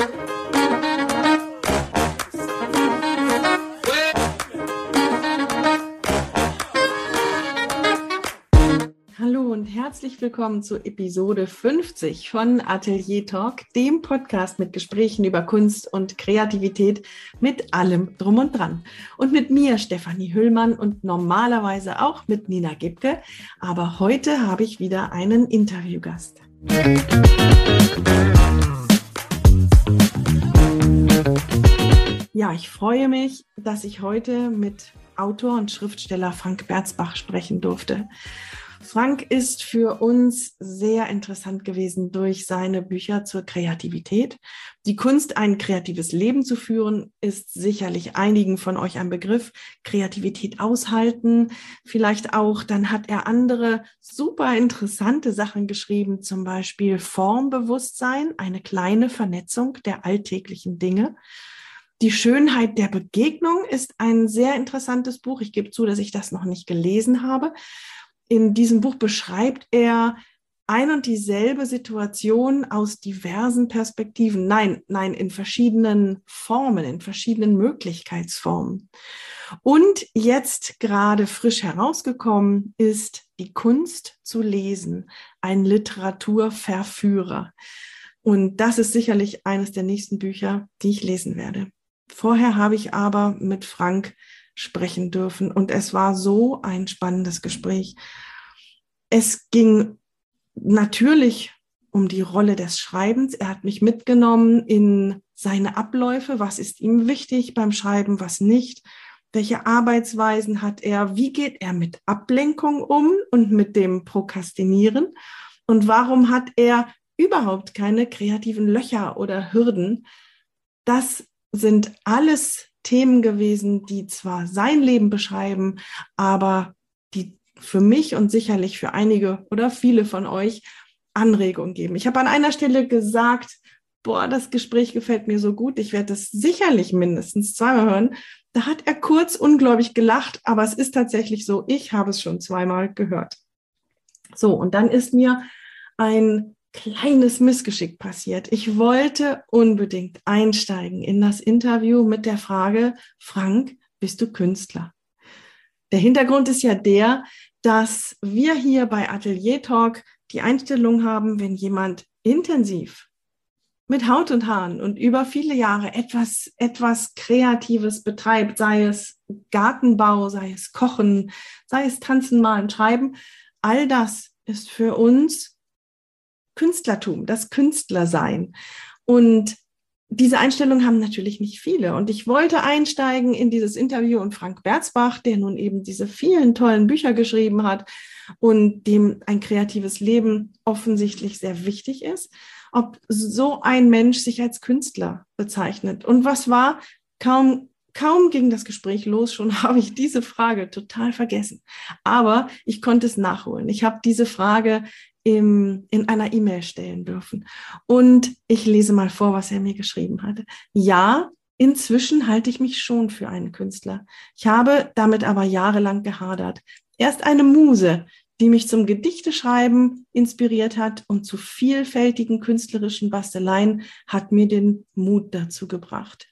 Hallo und herzlich willkommen zu Episode 50 von Atelier Talk, dem Podcast mit Gesprächen über Kunst und Kreativität mit allem drum und dran. Und mit mir, Stefanie Hüllmann, und normalerweise auch mit Nina Gebke. Aber heute habe ich wieder einen Interviewgast. Ja, ich freue mich, dass ich heute mit Autor und Schriftsteller Frank Berzbach sprechen durfte. Frank ist für uns sehr interessant gewesen durch seine Bücher zur Kreativität. Die Kunst, ein kreatives Leben zu führen, ist sicherlich einigen von euch ein Begriff. Kreativität aushalten, vielleicht auch. Dann hat er andere super interessante Sachen geschrieben, zum Beispiel Formbewusstsein, eine kleine Vernetzung der alltäglichen Dinge. Die Schönheit der Begegnung ist ein sehr interessantes Buch. Ich gebe zu, dass ich das noch nicht gelesen habe. In diesem Buch beschreibt er ein und dieselbe Situation aus diversen Perspektiven. Nein, in verschiedenen Formen, in verschiedenen Möglichkeitsformen. Und jetzt gerade frisch herausgekommen ist Die Kunst zu lesen, ein Literaturverführer. Und das ist sicherlich eines der nächsten Bücher, die ich lesen werde. Vorher habe ich aber mit Frank sprechen dürfen und es war so ein spannendes Gespräch. Es ging natürlich um die Rolle des Schreibens. Er hat mich mitgenommen in seine Abläufe. Was ist ihm wichtig beim Schreiben, was nicht? Welche Arbeitsweisen hat er? Wie geht er mit Ablenkung um und mit dem Prokrastinieren? Und warum hat er überhaupt keine kreativen Löcher oder Hürden? Das sind alles Themen gewesen, die zwar sein Leben beschreiben, aber die für mich und sicherlich für einige oder viele von euch Anregungen geben. Ich habe an einer Stelle gesagt, das Gespräch gefällt mir so gut, ich werde das sicherlich mindestens zweimal hören. Da hat er kurz ungläubig gelacht, aber es ist tatsächlich so, ich habe es schon zweimal gehört. So, und dann ist mir ein kleines Missgeschick passiert. Ich wollte unbedingt einsteigen in das Interview mit der Frage, Frank, bist du Künstler? Der Hintergrund ist ja der, dass wir hier bei Atelier Talk die Einstellung haben, wenn jemand intensiv mit Haut und Haaren und über viele Jahre etwas Kreatives betreibt, sei es Gartenbau, sei es Kochen, sei es Tanzen, Malen, Schreiben, all das ist für uns Künstlertum, das Künstlersein. Und diese Einstellung haben natürlich nicht viele. Und ich wollte einsteigen in dieses Interview und Frank Berzbach, der nun eben diese vielen tollen Bücher geschrieben hat und dem ein kreatives Leben offensichtlich sehr wichtig ist, ob so ein Mensch sich als Künstler bezeichnet. Und was war? Kaum ging das Gespräch los, schon habe ich diese Frage total vergessen. Aber ich konnte es nachholen. Ich habe diese Frage in einer E-Mail stellen dürfen. Und ich lese mal vor, was er mir geschrieben hatte. Ja, inzwischen halte ich mich schon für einen Künstler. Ich habe damit aber jahrelang gehadert. Erst eine Muse, die mich zum Gedichteschreiben inspiriert hat und zu vielfältigen künstlerischen Basteleien, hat mir den Mut dazu gebracht.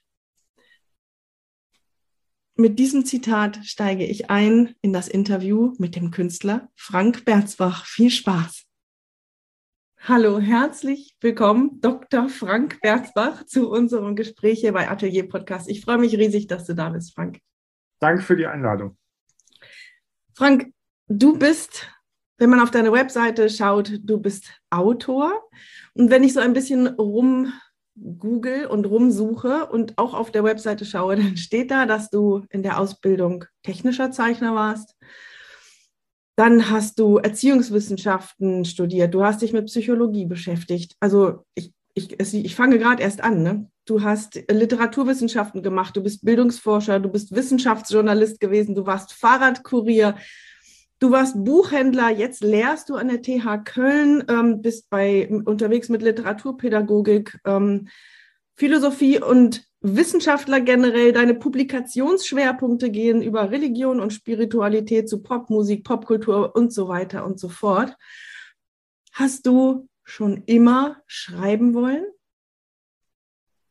Mit diesem Zitat steige ich ein in das Interview mit dem Künstler Frank Berzbach. Viel Spaß! Hallo, herzlich willkommen, Dr. Frank Berzbach, zu unserem Gespräch hier bei Atelier Podcast. Ich freue mich riesig, dass du da bist, Frank. Danke für die Einladung. Frank, du bist, wenn man auf deine Webseite schaut, du bist Autor. Und wenn ich so ein bisschen rumgoogle und rumsuche und auch auf der Webseite schaue, dann steht da, dass du in der Ausbildung technischer Zeichner warst. Dann hast du Erziehungswissenschaften studiert, du hast dich mit Psychologie beschäftigt. Also ich fange gerade erst an, ne? Du hast Literaturwissenschaften gemacht, du bist Bildungsforscher, du bist Wissenschaftsjournalist gewesen, du warst Fahrradkurier, du warst Buchhändler, jetzt lehrst du an der TH Köln, bist unterwegs mit Literaturpädagogik, Philosophie und Wissenschaftler generell. Deine Publikationsschwerpunkte gehen über Religion und Spiritualität zu Popmusik, Popkultur und so weiter und so fort. Hast du schon immer schreiben wollen?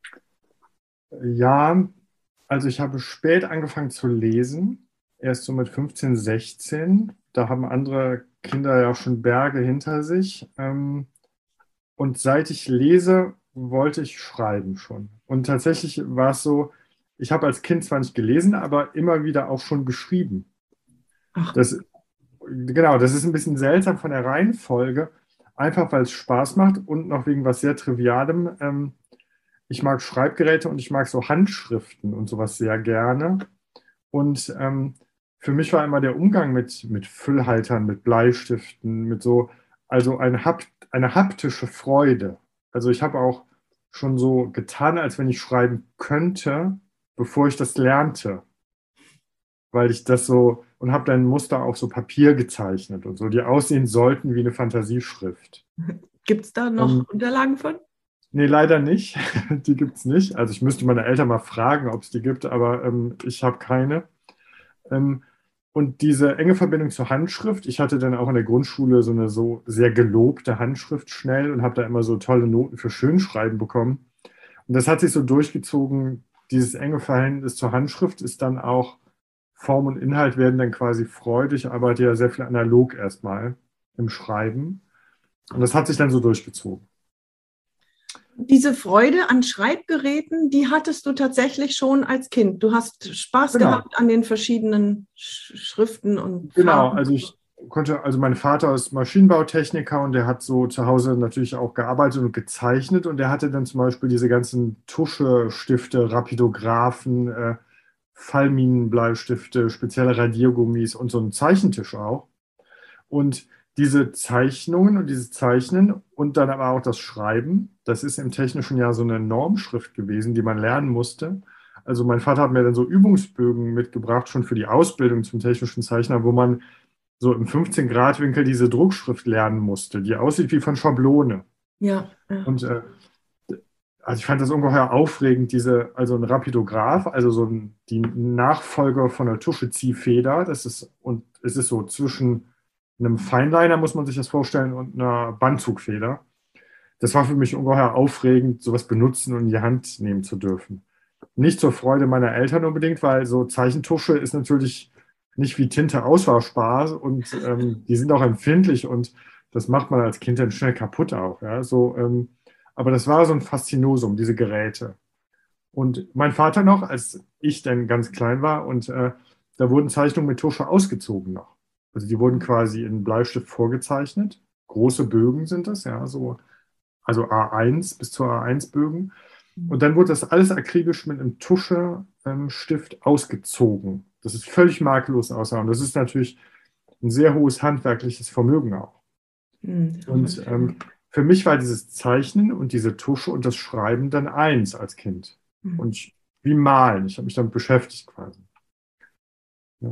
Ja, also ich habe spät angefangen zu lesen, erst so mit 15, 16. Da haben andere Kinder ja auch schon Berge hinter sich. Und seit ich lese, wollte ich schreiben schon. Und tatsächlich war es so, ich habe als Kind zwar nicht gelesen, aber immer wieder auch schon geschrieben. Ach, Das, genau, das ist ein bisschen seltsam von der Reihenfolge, einfach weil es Spaß macht und noch wegen was sehr Trivialem. Ich mag Schreibgeräte und ich mag so Handschriften und sowas sehr gerne. Und für mich war immer der Umgang mit Füllhaltern, mit Bleistiften, mit so, also eine haptische Freude. Also ich habe auch schon so getan, als wenn ich schreiben könnte, bevor ich das lernte, weil ich das so und habe dann Muster auf so Papier gezeichnet und so, die aussehen sollten wie eine Fantasieschrift. gibt es da noch Ähm, Unterlagen von? Nee, leider nicht. Die gibt es nicht. Also ich müsste meine Eltern mal fragen, ob es die gibt, aber ich habe keine. Ähm, und diese enge Verbindung zur Handschrift, ich hatte dann auch in der Grundschule so eine so sehr gelobte Handschrift schnell und habe da immer so tolle Noten für Schönschreiben bekommen. Und das hat sich so durchgezogen. Dieses enge Verhältnis zur Handschrift ist dann auch, Form und Inhalt werden dann quasi freudig. Ich arbeite ja sehr viel analog erstmal im Schreiben. Und das hat sich dann so durchgezogen. Diese Freude an Schreibgeräten, die hattest du tatsächlich schon als Kind. Du hast Spaß Genau. gehabt an den verschiedenen Schriften und Genau, Farben. also also mein Vater ist Maschinenbautechniker und der hat so zu Hause natürlich auch gearbeitet und gezeichnet und der hatte dann zum Beispiel diese ganzen Tuschestifte, Rapidographen, Fallminenbleistifte, spezielle Radiergummis und so einen Zeichentisch auch. Und diese Zeichnungen und dieses Zeichnen und dann aber auch das Schreiben, das ist im Technischen ja so eine Normschrift gewesen, die man lernen musste. Also mein Vater hat mir dann so Übungsbögen mitgebracht, schon für die Ausbildung zum technischen Zeichner, wo man so im 15-Grad-Winkel diese Druckschrift lernen musste, die aussieht wie von Schablone. Ja, ja. Und also ich fand das ungeheuer aufregend, also ein Rapidograph, also die Nachfolger von der Tuscheziehfeder, und es ist so zwischen einem Feinliner, muss man sich das vorstellen, und einer Bandzugfeder. Das war für mich ungeheuer aufregend, sowas benutzen und in die Hand nehmen zu dürfen. Nicht zur Freude meiner Eltern unbedingt, weil so Zeichentusche ist natürlich nicht wie Tinte austauschbar und die sind auch empfindlich und das macht man als Kind dann schnell kaputt auch. Ja? So, aber das war so ein Faszinosum, diese Geräte. Und mein Vater noch, als ich dann ganz klein war und da wurden Zeichnungen mit Tusche ausgezogen noch. Also die wurden quasi in Bleistift vorgezeichnet. Große Bögen sind das, ja, so, also A1 bis zur A1 Bögen. Und dann wurde das alles akribisch mit einem Tuschestift ausgezogen. Das ist völlig makellos aussah. Und das ist natürlich ein sehr hohes handwerkliches Vermögen auch. Und für mich war dieses Zeichnen und diese Tusche und das Schreiben dann eins als Kind. Und wie Malen. Ich habe mich damit beschäftigt quasi. Ja.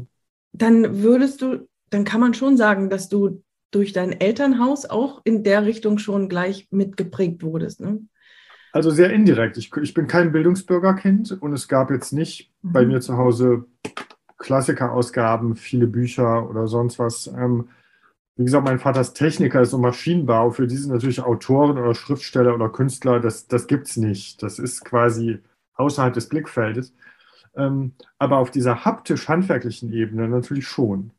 Dann kann man schon sagen, dass du durch dein Elternhaus auch in der Richtung schon gleich mitgeprägt wurdest, ne? Also sehr indirekt. Ich bin kein Bildungsbürgerkind und es gab jetzt nicht bei mir zu Hause Klassikerausgaben, viele Bücher oder sonst was. Wie gesagt, mein Vater ist Techniker, ist so Maschinenbau. Für die sind natürlich Autoren oder Schriftsteller oder Künstler, das gibt es nicht. Das ist quasi außerhalb des Blickfeldes. Aber auf dieser haptisch-handwerklichen Ebene natürlich schon.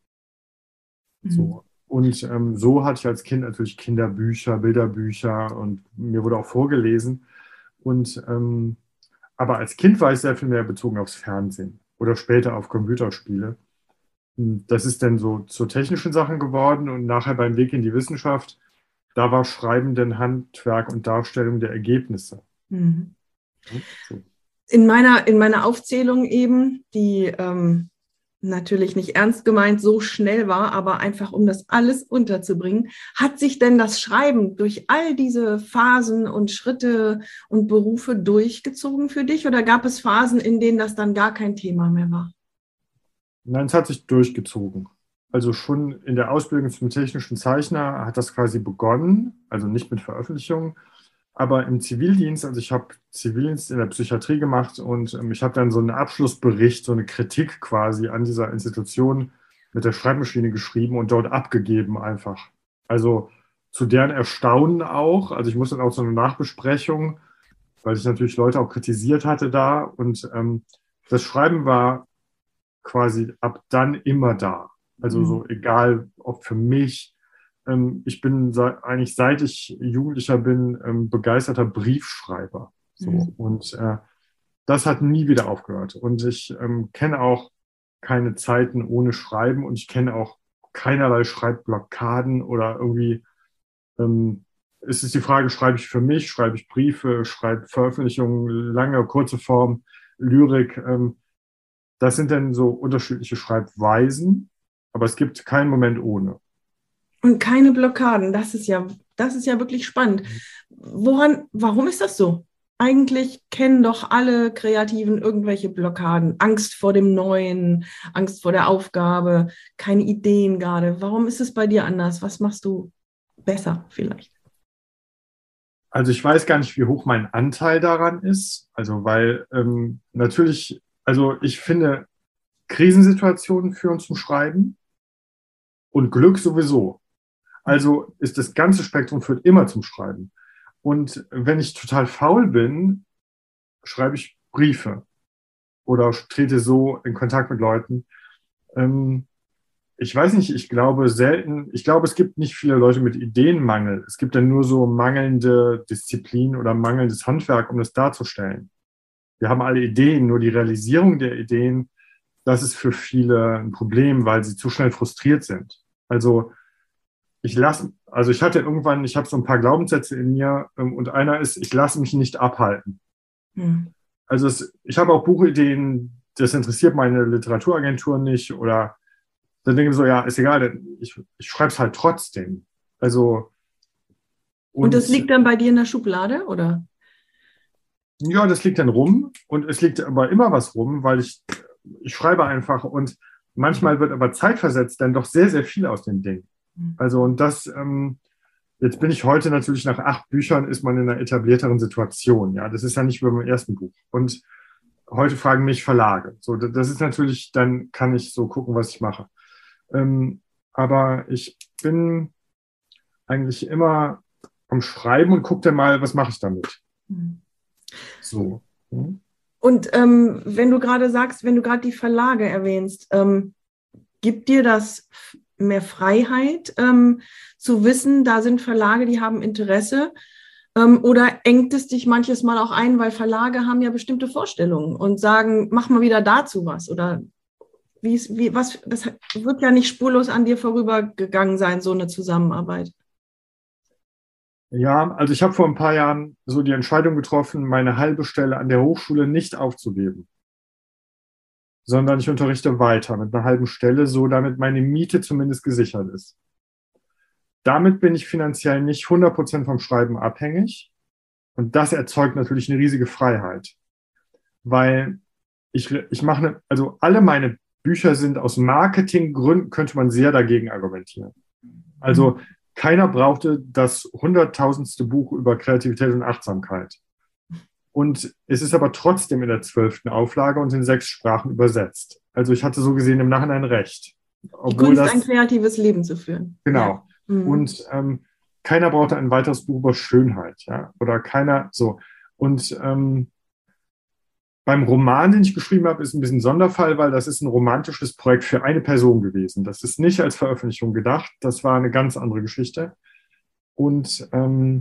So. Und so hatte ich als Kind natürlich Kinderbücher, Bilderbücher und mir wurde auch vorgelesen. Und aber als Kind war ich sehr viel mehr bezogen aufs Fernsehen oder später auf Computerspiele. Das ist dann so zu technischen Sachen geworden und nachher beim Weg in die Wissenschaft, da war Schreiben dann Handwerk und Darstellung der Ergebnisse. Mhm. Ja, so. In meiner Aufzählung eben, die natürlich nicht ernst gemeint so schnell war, aber einfach um das alles unterzubringen, hat sich denn das Schreiben durch all diese Phasen und Schritte und Berufe durchgezogen für dich oder gab es Phasen, in denen das dann gar kein Thema mehr war? Nein, es hat sich durchgezogen. Also schon in der Ausbildung zum technischen Zeichner hat das quasi begonnen, also nicht mit Veröffentlichungen, aber im Zivildienst, also ich habe Zivildienst in der Psychiatrie gemacht und ich habe dann so einen Abschlussbericht, so eine Kritik quasi an dieser Institution mit der Schreibmaschine geschrieben und dort abgegeben einfach. Also zu deren Erstaunen auch, also ich musste dann auch so eine Nachbesprechung weil ich natürlich Leute auch kritisiert hatte da. Und das Schreiben war quasi ab dann immer da. Also so egal, ob für mich. Ich bin eigentlich seit ich Jugendlicher bin begeisterter Briefschreiber. So. Und das hat nie wieder aufgehört. Und ich kenne auch keine Zeiten ohne Schreiben und ich kenne auch keinerlei Schreibblockaden oder irgendwie. Es ist die Frage, schreibe ich für mich, schreibe ich Briefe, schreibe Veröffentlichungen, lange, kurze Form, Lyrik. Das sind dann so unterschiedliche Schreibweisen, aber es gibt keinen Moment ohne. Und keine Blockaden, das ist ja wirklich spannend. Warum ist das so? Eigentlich kennen doch alle Kreativen irgendwelche Blockaden. Angst vor dem Neuen, Angst vor der Aufgabe, keine Ideen gerade. Warum ist es bei dir anders? Was machst du besser vielleicht? Also ich weiß gar nicht, wie hoch mein Anteil daran ist. Also weil natürlich, also ich finde, Krisensituationen führen zum Schreiben und Glück sowieso. Also ist das ganze Spektrum führt immer zum Schreiben. Und wenn ich total faul bin, schreibe ich Briefe oder trete so in Kontakt mit Leuten. Ich weiß nicht, ich glaube, es gibt nicht viele Leute mit Ideenmangel. Es gibt dann nur so mangelnde Disziplin oder mangelndes Handwerk, um das darzustellen. Wir haben alle Ideen, nur die Realisierung der Ideen, das ist für viele ein Problem, weil sie zu schnell frustriert sind. Also ich habe so ein paar Glaubenssätze in mir und einer ist, ich lasse mich nicht abhalten. Also ich habe auch Buchideen, das interessiert meine Literaturagentur nicht oder dann denke ich so, ja, ist egal, ich schreibe es halt trotzdem. Also und das liegt dann bei dir in der Schublade, oder? Ja, das liegt dann rum und es liegt aber immer was rum, weil ich schreibe einfach und manchmal wird aber zeitversetzt dann doch sehr, sehr viel aus dem Ding. Also und jetzt bin ich heute natürlich nach 8 Büchern ist man in einer etablierteren Situation. Ja, das ist ja nicht wie beim ersten Buch. Und heute fragen mich Verlage. So, das ist natürlich, dann kann ich so gucken, was ich mache. Aber ich bin eigentlich immer am Schreiben und gucke dann mal, was mache ich damit. So. Und wenn du gerade die Verlage erwähnst, gibt dir das mehr Freiheit, zu wissen, da sind Verlage, die haben Interesse? Oder engt es dich manches Mal auch ein, weil Verlage haben ja bestimmte Vorstellungen und sagen, mach mal wieder dazu was? Oder das wird ja nicht spurlos an dir vorübergegangen sein, so eine Zusammenarbeit. Ja, also ich habe vor ein paar Jahren so die Entscheidung getroffen, meine halbe Stelle an der Hochschule nicht aufzugeben, sondern ich unterrichte weiter mit einer halben Stelle, so damit meine Miete zumindest gesichert ist. Damit bin ich finanziell nicht 100% vom Schreiben abhängig und das erzeugt natürlich eine riesige Freiheit, weil ich mache, also alle meine Bücher sind aus Marketinggründen, könnte man sehr dagegen argumentieren. Also keiner brauchte das 100.000. Buch über Kreativität und Achtsamkeit. Und es ist aber trotzdem in der 12. Auflage und in 6 Sprachen übersetzt. Also ich hatte so gesehen im Nachhinein recht. Die Kunst, ein kreatives Leben zu führen. Genau. Ja. Und keiner brauchte ein weiteres Buch über Schönheit. Ja? Oder keiner so. Und beim Roman, den ich geschrieben habe, ist ein bisschen ein Sonderfall, weil das ist ein romantisches Projekt für eine Person gewesen. Das ist nicht als Veröffentlichung gedacht. Das war eine ganz andere Geschichte. Und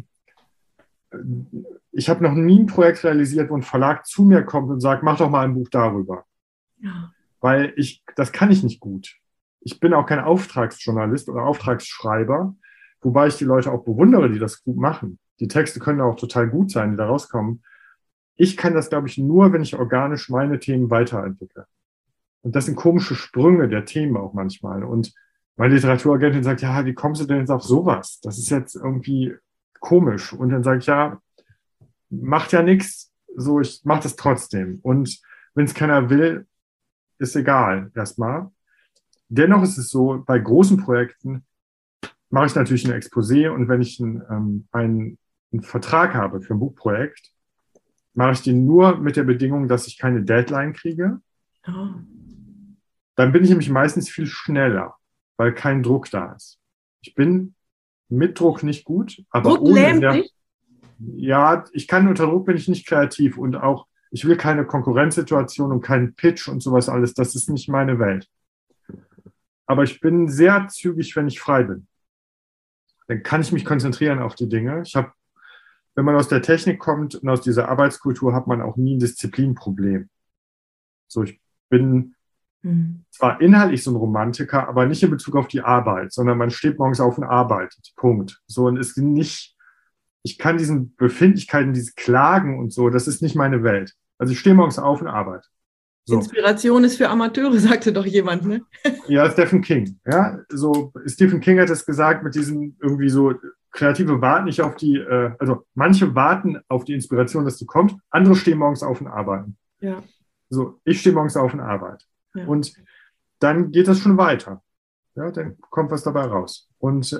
ich habe noch nie ein Projekt realisiert, wo ein Verlag zu mir kommt und sagt, mach doch mal ein Buch darüber. Ja. Weil das kann ich nicht gut. Ich bin auch kein Auftragsjournalist oder Auftragsschreiber, wobei ich die Leute auch bewundere, die das gut machen. Die Texte können auch total gut sein, die da rauskommen. Ich kann das, glaube ich, nur, wenn ich organisch meine Themen weiterentwickle. Und das sind komische Sprünge der Themen auch manchmal. Und meine Literaturagentin sagt, ja, wie kommst du denn jetzt auf sowas? Das ist jetzt irgendwie komisch. Und dann sage ich, ja, macht ja nichts. So, ich mache das trotzdem. Und wenn es keiner will, ist egal erstmal. Dennoch ist es so, bei großen Projekten mache ich natürlich ein Exposé und wenn ich einen Vertrag habe für ein Buchprojekt, mache ich den nur mit der Bedingung, dass ich keine Deadline kriege. Oh. Dann bin ich nämlich meistens viel schneller, weil kein Druck da ist. Ich bin mit Druck nicht gut, aber Druck lähmt dich? Ja, ich kann unter Druck bin ich nicht kreativ und auch, ich will keine Konkurrenzsituation und keinen Pitch und sowas alles. Das ist nicht meine Welt. Aber ich bin sehr zügig, wenn ich frei bin. Dann kann ich mich konzentrieren auf die Dinge. Wenn man aus der Technik kommt und aus dieser Arbeitskultur, hat man auch nie ein Disziplinproblem. So, ich bin zwar inhaltlich so ein Romantiker, aber nicht in Bezug auf die Arbeit, sondern man steht morgens auf und arbeitet. Punkt. So, und ist nicht, ich kann diesen Befindlichkeiten, dieses Klagen und so, das ist nicht meine Welt. Also ich stehe morgens auf und arbeite. So. Inspiration ist für Amateure, sagte doch jemand, ne? Ja, Stephen King. Ja, so Stephen King hat es gesagt mit diesem irgendwie so, Kreative warten nicht auf die, also manche warten auf die Inspiration, dass die kommt, andere stehen morgens auf und arbeiten. Ja. So, ich stehe morgens auf und arbeite. Ja. Und dann geht das schon weiter. Ja, dann kommt was dabei raus. Und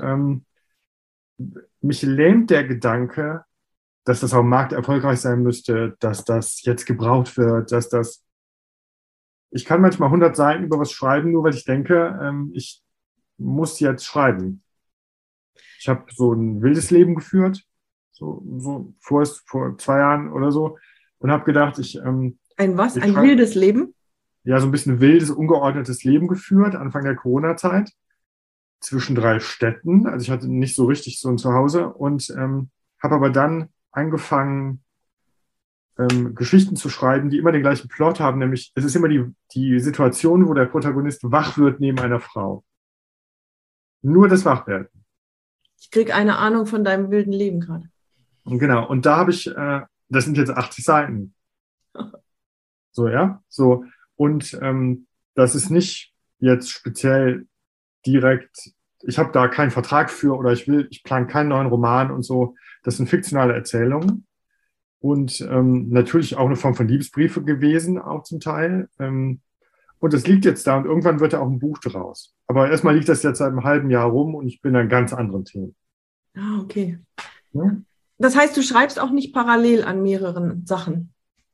mich lähmt der Gedanke, dass das auf dem Markt erfolgreich sein müsste, dass das jetzt gebraucht wird, dass das. Ich kann manchmal 100 Seiten über was schreiben, nur weil ich denke, ich muss jetzt schreiben. Ich habe so ein wildes Leben geführt, so vor 2 Jahren oder so, und habe gedacht, ein was? Ein wildes Leben? Ja, so ein bisschen wildes, ungeordnetes Leben geführt, Anfang der Corona-Zeit, zwischen 3 Städten. Also ich hatte nicht so richtig so ein Zuhause und habe aber dann angefangen, Geschichten zu schreiben, die immer den gleichen Plot haben, nämlich es ist immer die Situation, wo der Protagonist wach wird neben einer Frau. Nur das Wachwerden. Ich kriege eine Ahnung von deinem wilden Leben gerade. Und genau, und da habe ich, das sind jetzt 80 Seiten. So, ja, so. Und das ist nicht jetzt speziell direkt, ich habe da keinen Vertrag für oder ich plane keinen neuen Roman und so. Das sind fiktionale Erzählungen. Und natürlich auch eine Form von Liebesbriefe gewesen, auch zum Teil. Und es liegt jetzt da und irgendwann wird da auch ein Buch draus. Aber erstmal liegt das jetzt seit einem halben Jahr rum und ich bin an ganz anderen Themen. Ah, okay. Ja? Das heißt, du schreibst auch nicht parallel an mehreren Sachen?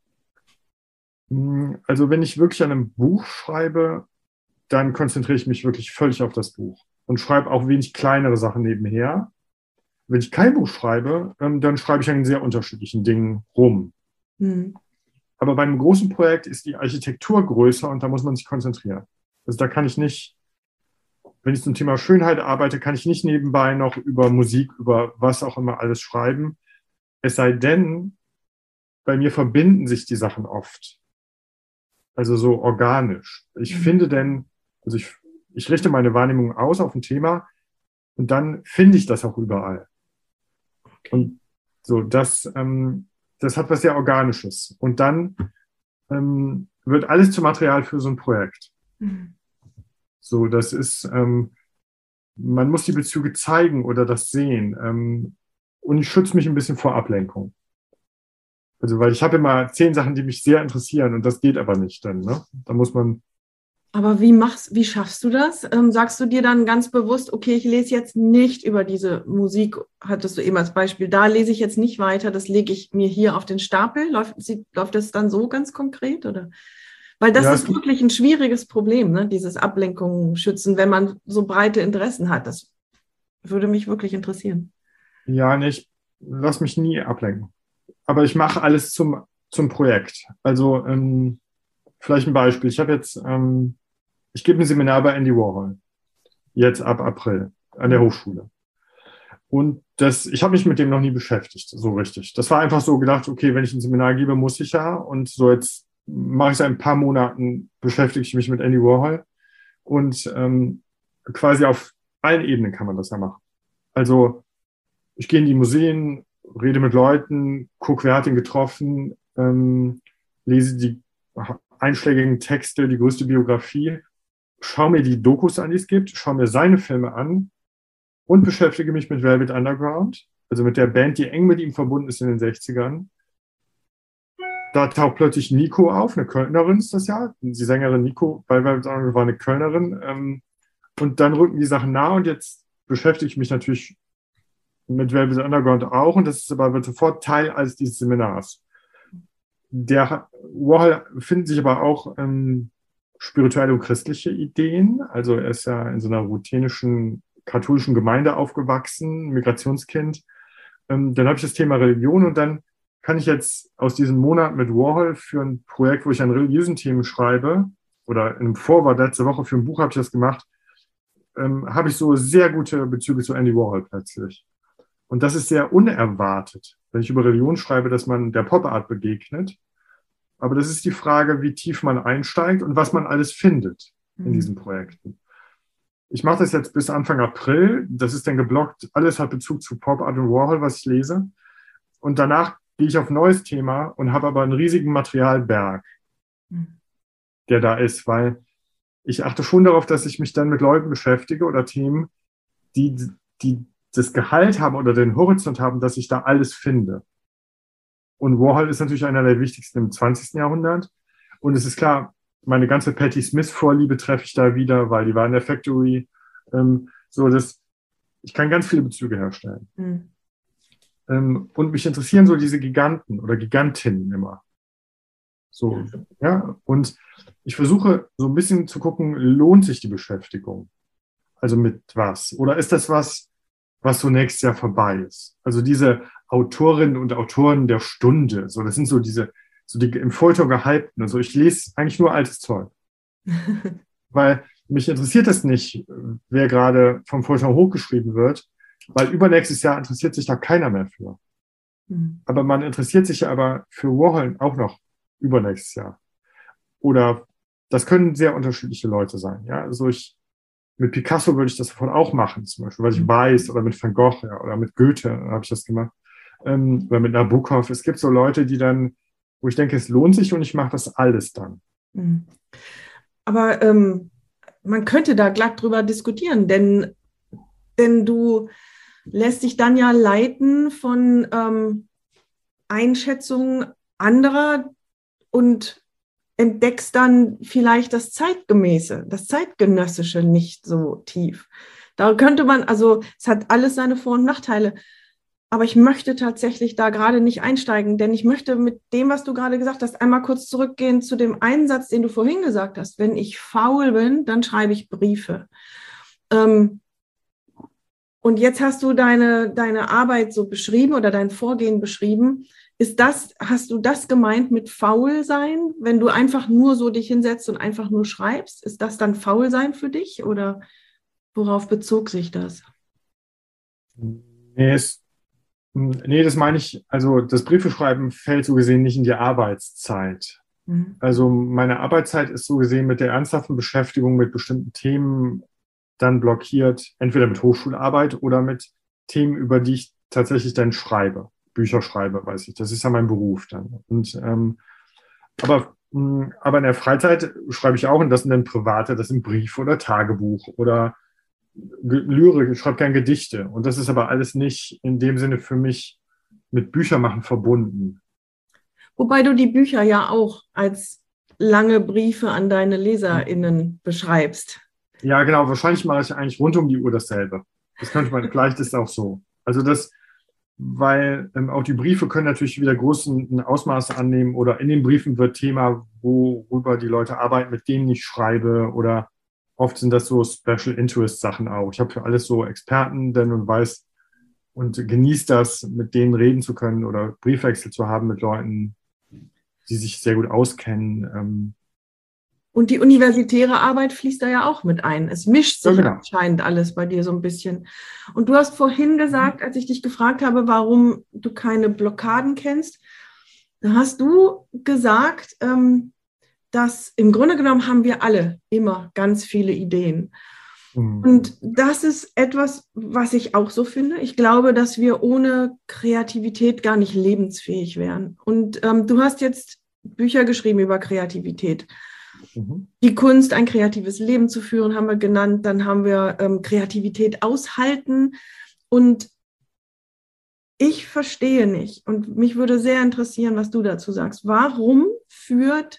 Also wenn ich wirklich an einem Buch schreibe, dann konzentriere ich mich wirklich völlig auf das Buch und schreibe auch wenig kleinere Sachen nebenher. Wenn ich kein Buch schreibe, dann schreibe ich an sehr unterschiedlichen Dingen rum. Aber bei einem großen Projekt ist die Architektur größer und da muss man sich konzentrieren. Also da kann ich nicht, wenn ich zum Thema Schönheit arbeite, kann ich nicht nebenbei noch über Musik, über was auch immer alles schreiben. Es sei denn, bei mir verbinden sich die Sachen oft. Also so organisch. Ich finde denn, also ich richte meine Wahrnehmung aus auf ein Thema und dann finde ich das auch überall. Und so, das hat was sehr Organisches. Und dann wird alles zum Material für so ein Projekt. So, das ist, man muss die Bezüge zeigen oder das sehen. Und ich schütze mich ein bisschen vor Ablenkung. Also, weil ich habe immer 10 Sachen, die mich sehr interessieren und das geht aber nicht dann, ne? Da muss man. Aber wie schaffst du das? Sagst du dir dann ganz bewusst, okay, ich lese jetzt nicht über diese Musik, hattest du eben als Beispiel, da lese ich jetzt nicht weiter, das lege ich mir hier auf den Stapel. Läuft das dann so ganz konkret, oder? Weil das ist wirklich ein schwieriges Problem, ne? Dieses Ablenkung schützen, wenn man so breite Interessen hat. Das würde mich wirklich interessieren. Ja, ich lass mich nie ablenken. Aber ich mache alles zum Projekt. Also vielleicht ein Beispiel. Ich gebe ein Seminar bei Andy Warhol. Jetzt ab April an der Hochschule. Und ich habe mich mit dem noch nie beschäftigt, so richtig. Das war einfach so gedacht, okay, wenn ich ein Seminar gebe, muss ich ja. Und so jetzt mache ich seit ein paar Monaten, beschäftige ich mich mit Andy Warhol. Und quasi auf allen Ebenen kann man das ja machen. Also ich gehe in die Museen, rede mit Leuten, gucke, wer hat ihn getroffen, lese die einschlägigen Texte, die größte Biografie, schaue mir die Dokus an, die es gibt, schaue mir seine Filme an und beschäftige mich mit Velvet Underground, also mit der Band, die eng mit ihm verbunden ist in den 60ern. Da taucht plötzlich Nico auf, eine Kölnerin ist das ja, die Sängerin Nico bei Velvet Underground war eine Kölnerin. Und dann rücken die Sachen nah und jetzt beschäftige ich mich natürlich mit Velvet Underground auch und wird sofort Teil eines dieses Seminars. Der Warhol findet sich aber auch spirituelle und christliche Ideen. Also er ist ja in so einer ruthenischen katholischen Gemeinde aufgewachsen, Migrationskind. Dann habe ich das Thema Religion und dann kann ich jetzt aus diesem Monat mit Warhol für ein Projekt, wo ich an religiösen Themen schreibe, oder im Vorwort letzte Woche für ein Buch habe ich das gemacht, habe ich so sehr gute Bezüge zu Andy Warhol plötzlich. Und das ist sehr unerwartet, wenn ich über Religion schreibe, dass man der Pop-Art begegnet. Aber das ist die Frage, wie tief man einsteigt und was man alles findet in diesen Projekten. Ich mache das jetzt bis Anfang April. Das ist dann geblockt. Alles hat Bezug zu Pop-Art und Warhol, was ich lese. Und danach gehe ich auf ein neues Thema und habe aber einen riesigen Materialberg, der da ist, weil ich achte schon darauf, dass ich mich dann mit Leuten beschäftige oder Themen, die das Gehalt haben oder den Horizont haben, dass ich da alles finde. Und Warhol ist natürlich einer der wichtigsten im 20. Jahrhundert. Und es ist klar, meine ganze Patti Smith-Vorliebe treffe ich da wieder, weil die war in der Factory. Ich kann ganz viele Bezüge herstellen. Und mich interessieren so diese Giganten oder Gigantinnen immer. So, ja. Und ich versuche so ein bisschen zu gucken, lohnt sich die Beschäftigung? Also mit was? Oder ist das was so nächstes Jahr vorbei ist? Also diese Autorinnen und Autoren der Stunde, so, das sind so die im Feuilleton gehypten. Also ich lese eigentlich nur altes Zeug. Weil mich interessiert es nicht, wer gerade vom Feuilleton hochgeschrieben wird, weil übernächstes Jahr interessiert sich da keiner mehr für. Aber man interessiert sich ja aber für Warhol auch noch übernächstes Jahr. Oder das können sehr unterschiedliche Leute sein. Ja, also mit Picasso würde ich das davon auch machen, zum Beispiel, weil ich weiß, oder mit Van Gogh, ja, oder mit Goethe habe ich das gemacht, oder mit Nabokov. Es gibt so Leute, die dann, wo ich denke, es lohnt sich und ich mache das alles dann. Aber man könnte da glatt drüber diskutieren, denn du lässt dich dann ja leiten von Einschätzungen anderer und entdeckst dann vielleicht das Zeitgemäße, das Zeitgenössische nicht so tief. Da könnte man, also es hat alles seine Vor- und Nachteile, aber ich möchte tatsächlich da gerade nicht einsteigen, denn ich möchte mit dem, was du gerade gesagt hast, einmal kurz zurückgehen zu dem einen Satz, den du vorhin gesagt hast. Wenn ich faul bin, dann schreibe ich Briefe. Und jetzt hast du deine Arbeit so beschrieben oder dein Vorgehen beschrieben. Hast du das gemeint mit faul sein, wenn du einfach nur so dich hinsetzt und einfach nur schreibst? Ist das dann faul sein für dich oder worauf bezog sich das? Nee, das meine ich, also das Briefeschreiben fällt so gesehen nicht in die Arbeitszeit. Also meine Arbeitszeit ist so gesehen mit der ernsthaften Beschäftigung mit bestimmten Themen dann blockiert, entweder mit Hochschularbeit oder mit Themen, über die ich tatsächlich dann schreibe. Bücher schreibe, weiß ich. Das ist ja mein Beruf dann. Aber in der Freizeit schreibe ich auch, und das sind dann private, das sind Briefe oder Tagebuch oder Lyrik, ich schreibe gern Gedichte. Und das ist aber alles nicht in dem Sinne für mich mit Büchermachen verbunden. Wobei du die Bücher ja auch als lange Briefe an deine LeserInnen beschreibst. Ja, genau. Wahrscheinlich mache ich eigentlich rund um die Uhr dasselbe. Das könnte man, vielleicht ist es auch so. Also weil auch die Briefe können natürlich wieder großen Ausmaß annehmen oder in den Briefen wird Thema, worüber die Leute arbeiten, mit denen ich schreibe, oder oft sind das so Special Interest Sachen auch. Ich habe für alles so Experten denn und weiß und genieße das, mit denen reden zu können oder Briefwechsel zu haben mit Leuten, die sich sehr gut auskennen. Und die universitäre Arbeit fließt da ja auch mit ein. Es mischt sich Ja, genau. anscheinend alles bei dir so ein bisschen. Und du hast vorhin gesagt, als ich dich gefragt habe, warum du keine Blockaden kennst, da hast du gesagt, dass im Grunde genommen haben wir alle immer ganz viele Ideen. Und das ist etwas, was ich auch so finde. Ich glaube, dass wir ohne Kreativität gar nicht lebensfähig wären. Und du hast jetzt Bücher geschrieben über Kreativität. Die Kunst, ein kreatives Leben zu führen, haben wir genannt. Dann haben wir Kreativität aushalten. Und ich verstehe nicht, und mich würde sehr interessieren, was du dazu sagst. Warum führt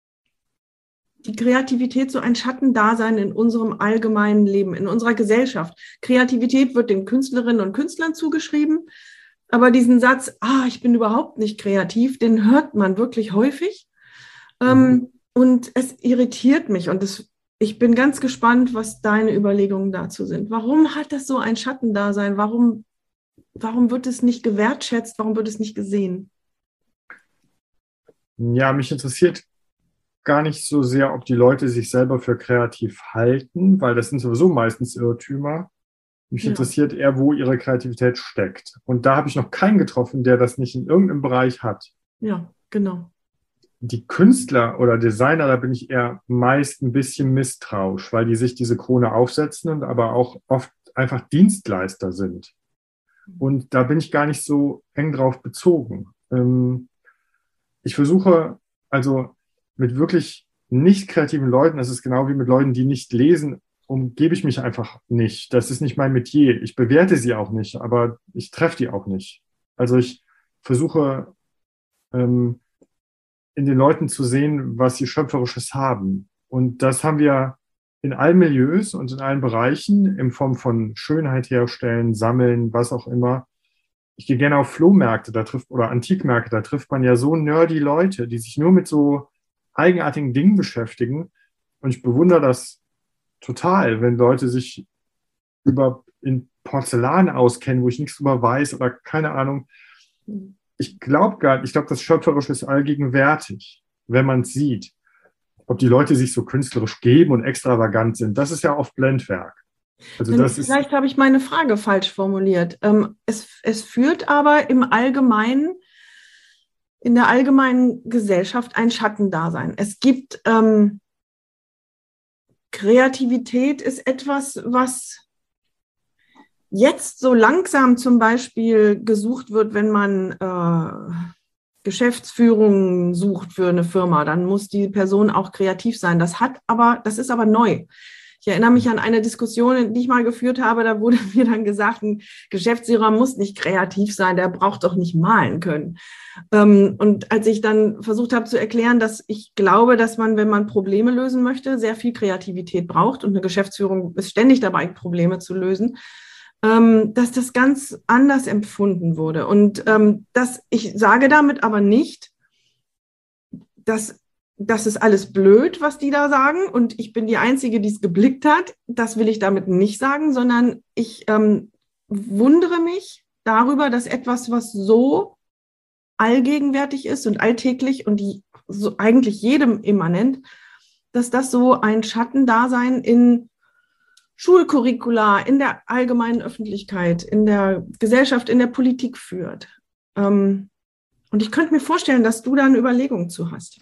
die Kreativität so ein Schattendasein in unserem allgemeinen Leben, in unserer Gesellschaft? Kreativität wird den Künstlerinnen und Künstlern zugeschrieben, aber diesen Satz, ich bin überhaupt nicht kreativ, den hört man wirklich häufig. Und es irritiert mich, und ich bin ganz gespannt, was deine Überlegungen dazu sind. Warum hat das so ein Schattendasein? Warum Warum wird es nicht gewertschätzt? Warum wird es nicht gesehen? Ja, mich interessiert gar nicht so sehr, ob die Leute sich selber für kreativ halten, weil das sind sowieso meistens Irrtümer. Mich Ja, interessiert eher, wo ihre Kreativität steckt. Und da habe ich noch keinen getroffen, der das nicht in irgendeinem Bereich hat. ja, genau. Die Künstler oder Designer, da bin ich eher meist ein bisschen misstrauisch, weil die sich diese Krone aufsetzen und aber auch oft einfach Dienstleister sind. Und da bin ich gar nicht so eng drauf bezogen. Ich versuche also mit wirklich nicht kreativen Leuten, das ist genau wie mit Leuten, die nicht lesen, umgebe ich mich einfach nicht. Das ist nicht mein Metier. Ich bewerte sie auch nicht, aber ich treffe die auch nicht. Also ich versuche ähm, in den Leuten zu sehen, was sie Schöpferisches haben. Und das haben wir in allen Milieus und in allen Bereichen in Form von Schönheit herstellen, sammeln, was auch immer. Ich gehe gerne auf Flohmärkte, da trifft, oder Antikmärkte, da trifft man ja so nerdy Leute, die sich nur mit so eigenartigen Dingen beschäftigen. Und ich bewundere das total, wenn Leute sich in Porzellan auskennen, wo ich nichts drüber weiß oder keine Ahnung. Ich glaube, das Schöpferische ist allgegenwärtig, wenn man es sieht. Ob die Leute sich so künstlerisch geben und extravagant sind, das ist ja oft Blendwerk. Also das ist, Vielleicht habe ich meine Frage falsch formuliert. Es führt aber in der allgemeinen Gesellschaft ein Schattendasein. Es gibt Kreativität ist etwas, was jetzt so langsam zum Beispiel gesucht wird, wenn man Geschäftsführung sucht für eine Firma, dann muss die Person auch kreativ sein. Das ist aber neu. Ich erinnere mich an eine Diskussion, die ich mal geführt habe, da wurde mir dann gesagt, ein Geschäftsführer muss nicht kreativ sein, der braucht doch nicht malen können. Und als ich dann versucht habe zu erklären, dass ich glaube, dass man, wenn man Probleme lösen möchte, sehr viel Kreativität braucht und eine Geschäftsführung ist ständig dabei, Probleme zu lösen, dass das ganz anders empfunden wurde. Und ich sage damit aber nicht, dass das ist alles blöd, was die da sagen und ich bin die Einzige, die es geblickt hat. Das will ich damit nicht sagen, sondern ich wundere mich darüber, dass etwas, was so allgegenwärtig ist und alltäglich und so eigentlich jedem immanent, dass das so ein Schattendasein in Schulcurricula, in der allgemeinen Öffentlichkeit, in der Gesellschaft, in der Politik führt. Und ich könnte mir vorstellen, dass du da eine Überlegung zu hast.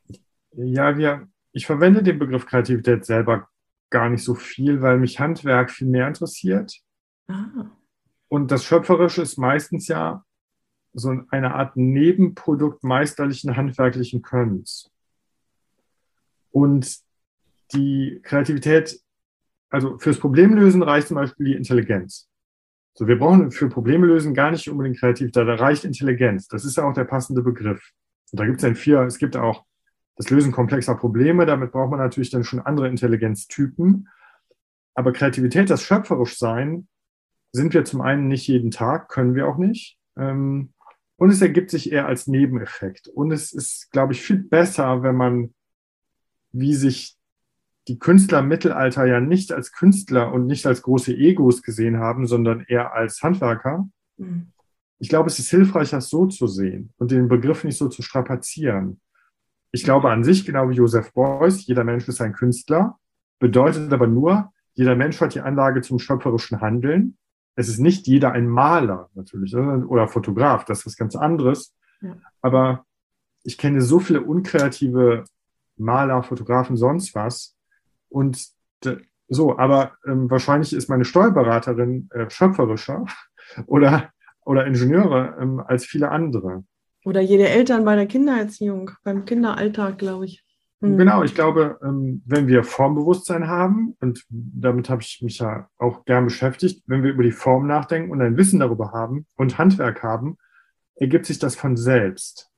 ich verwende den Begriff Kreativität selber gar nicht so viel, weil mich Handwerk viel mehr interessiert. Ah. Und das Schöpferische ist meistens ja so eine Art Nebenprodukt meisterlichen handwerklichen Könnens. Und die Kreativität, also fürs Problemlösen reicht zum Beispiel die Intelligenz. So, wir brauchen für Probleme lösen gar nicht unbedingt kreativ, da reicht Intelligenz. Das ist ja auch der passende Begriff. Und da gibt es es gibt auch das Lösen komplexer Probleme, damit braucht man natürlich dann schon andere Intelligenztypen. Aber Kreativität, das Schöpferischsein, sind wir zum einen nicht jeden Tag, können wir auch nicht. Und es ergibt sich eher als Nebeneffekt. Und es ist, glaube ich, viel besser, wenn man, wie sich die Künstler im Mittelalter ja nicht als Künstler und nicht als große Egos gesehen haben, sondern eher als Handwerker. Mhm. Ich glaube, es ist hilfreicher, es so zu sehen und den Begriff nicht so zu strapazieren. Ich glaube an sich, genau wie Joseph Beuys, jeder Mensch ist ein Künstler, bedeutet aber nur, jeder Mensch hat die Anlage zum schöpferischen Handeln. Es ist nicht jeder ein Maler natürlich oder Fotograf, das ist was ganz anderes. Ja. Aber ich kenne so viele unkreative Maler, Fotografen, sonst was. Und aber wahrscheinlich ist meine Steuerberaterin schöpferischer oder Ingenieure als viele andere. Oder jede Eltern bei der Kindererziehung, beim Kinderalltag, glaube ich. Genau, ich glaube, wenn wir Formbewusstsein haben, und damit habe ich mich ja auch gern beschäftigt, wenn wir über die Form nachdenken und ein Wissen darüber haben und Handwerk haben, ergibt sich das von selbst.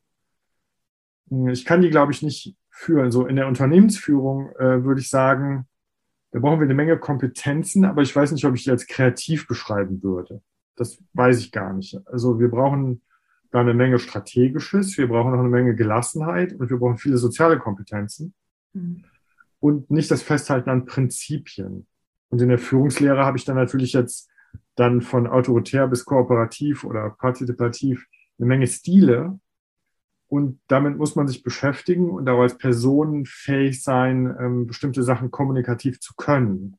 Ich kann die, glaube ich, nicht führen. So in der Unternehmensführung würde ich sagen, da brauchen wir eine Menge Kompetenzen, aber ich weiß nicht, ob ich die als kreativ beschreiben würde. Das weiß ich gar nicht. Also wir brauchen da eine Menge Strategisches, wir brauchen auch eine Menge Gelassenheit und wir brauchen viele soziale Kompetenzen und nicht das Festhalten an Prinzipien. Und in der Führungslehre habe ich dann natürlich jetzt dann von autoritär bis kooperativ oder partizipativ eine Menge Stile. Und damit muss man sich beschäftigen und auch als Person fähig sein, bestimmte Sachen kommunikativ zu können.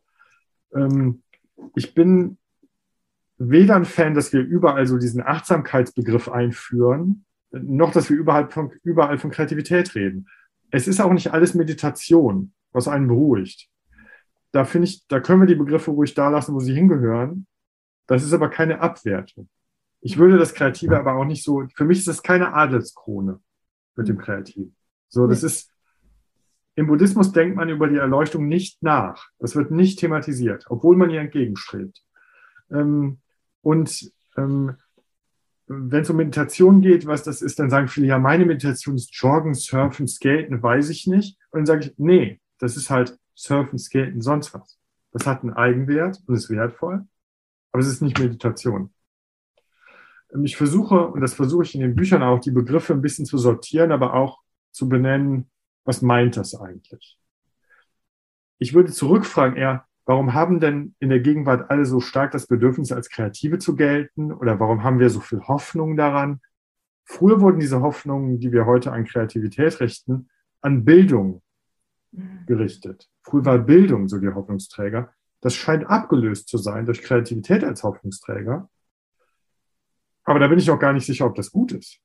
Ich bin weder ein Fan, dass wir überall so diesen Achtsamkeitsbegriff einführen, noch dass wir überall von Kreativität reden. Es ist auch nicht alles Meditation, was einen beruhigt. Da finde ich, da können wir die Begriffe ruhig da lassen, wo sie hingehören. Das ist aber keine Abwertung. Ich würde das Kreative aber auch nicht so, für mich ist das keine Adelskrone mit dem Kreativen. So, das ist, im Buddhismus denkt man über die Erleuchtung nicht nach. Das wird nicht thematisiert, obwohl man ihr entgegenstrebt. Wenn es um Meditation geht, was das ist, dann sagen viele, ja, meine Meditation ist Joggen, Surfen, Skaten, weiß ich nicht. Und dann sage ich, nee, das ist halt Surfen, Skaten, sonst was. Das hat einen Eigenwert und ist wertvoll, aber es ist nicht Meditation. Ich versuche, und das versuche ich in den Büchern auch, die Begriffe ein bisschen zu sortieren, aber auch zu benennen, was meint das eigentlich? Ich würde zurückfragen eher, warum haben denn in der Gegenwart alle so stark das Bedürfnis, als Kreative zu gelten? Oder warum haben wir so viel Hoffnung daran? Früher wurden diese Hoffnungen, die wir heute an Kreativität richten, an Bildung gerichtet. Früher war Bildung so die Hoffnungsträger. Das scheint abgelöst zu sein durch Kreativität als Hoffnungsträger. Aber da bin ich auch gar nicht sicher, ob das gut ist.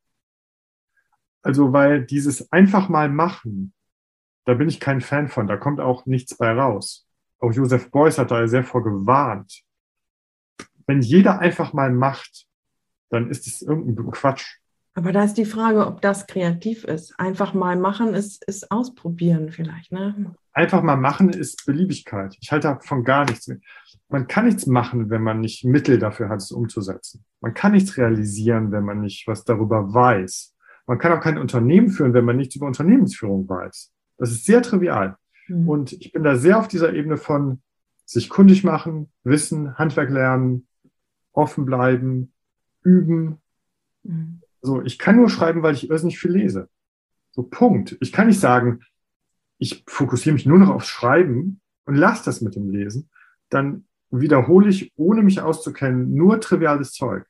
Also, weil dieses einfach mal machen, da bin ich kein Fan von, da kommt auch nichts bei raus. Auch Joseph Beuys hat da sehr vor gewarnt. Wenn jeder einfach mal macht, dann ist es irgendein Quatsch. Aber da ist die Frage, ob das kreativ ist. Einfach mal machen ist ausprobieren vielleicht, ne? Einfach mal machen ist Beliebigkeit. Ich halte davon gar nichts. Man kann nichts machen, wenn man nicht Mittel dafür hat, es umzusetzen. Man kann nichts realisieren, wenn man nicht was darüber weiß. Man kann auch kein Unternehmen führen, wenn man nichts über Unternehmensführung weiß. Das ist sehr trivial. Und ich bin da sehr auf dieser Ebene von sich kundig machen, wissen, Handwerk lernen, offen bleiben, üben. So, ich kann nur schreiben, weil ich irrsinnig viel lese. So, Punkt. Ich kann nicht sagen, ich fokussiere mich nur noch aufs Schreiben und lasse das mit dem Lesen. Dann wiederhole ich, ohne mich auszukennen, nur triviales Zeug.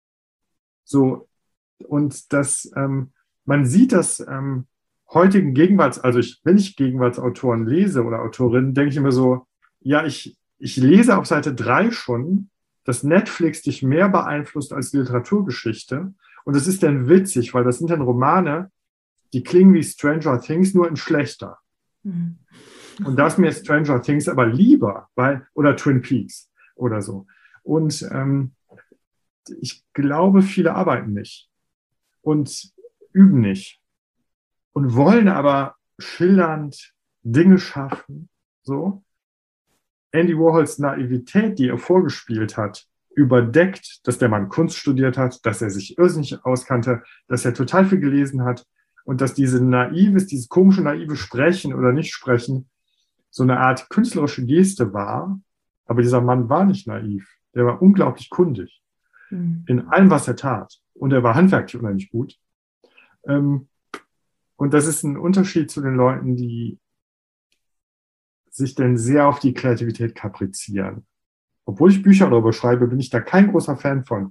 So, und das, man sieht das heutigen wenn ich Gegenwartsautoren lese oder Autorinnen, denke ich immer so, ja, ich lese auf Seite 3 schon, dass Netflix dich mehr beeinflusst als die Literaturgeschichte. Und das ist dann witzig, weil das sind dann Romane, die klingen wie Stranger Things, nur in schlechter. Und da ist mir Stranger Things aber lieber, oder Twin Peaks oder so. Und ich glaube, viele arbeiten nicht und üben nicht und wollen aber schillernd Dinge schaffen. So. Andy Warhols Naivität, die er vorgespielt hat, überdeckt, dass der Mann Kunst studiert hat, dass er sich irrsinnig auskannte, dass er total viel gelesen hat und dass dieses komische naive Sprechen oder Nicht-Sprechen so eine Art künstlerische Geste war. Aber dieser Mann war nicht naiv. Der war unglaublich kundig in allem, was er tat. Und er war handwerklich unheimlich gut. Und das ist ein Unterschied zu den Leuten, die sich denn sehr auf die Kreativität kaprizieren. Obwohl ich Bücher darüber schreibe, bin ich da kein großer Fan von.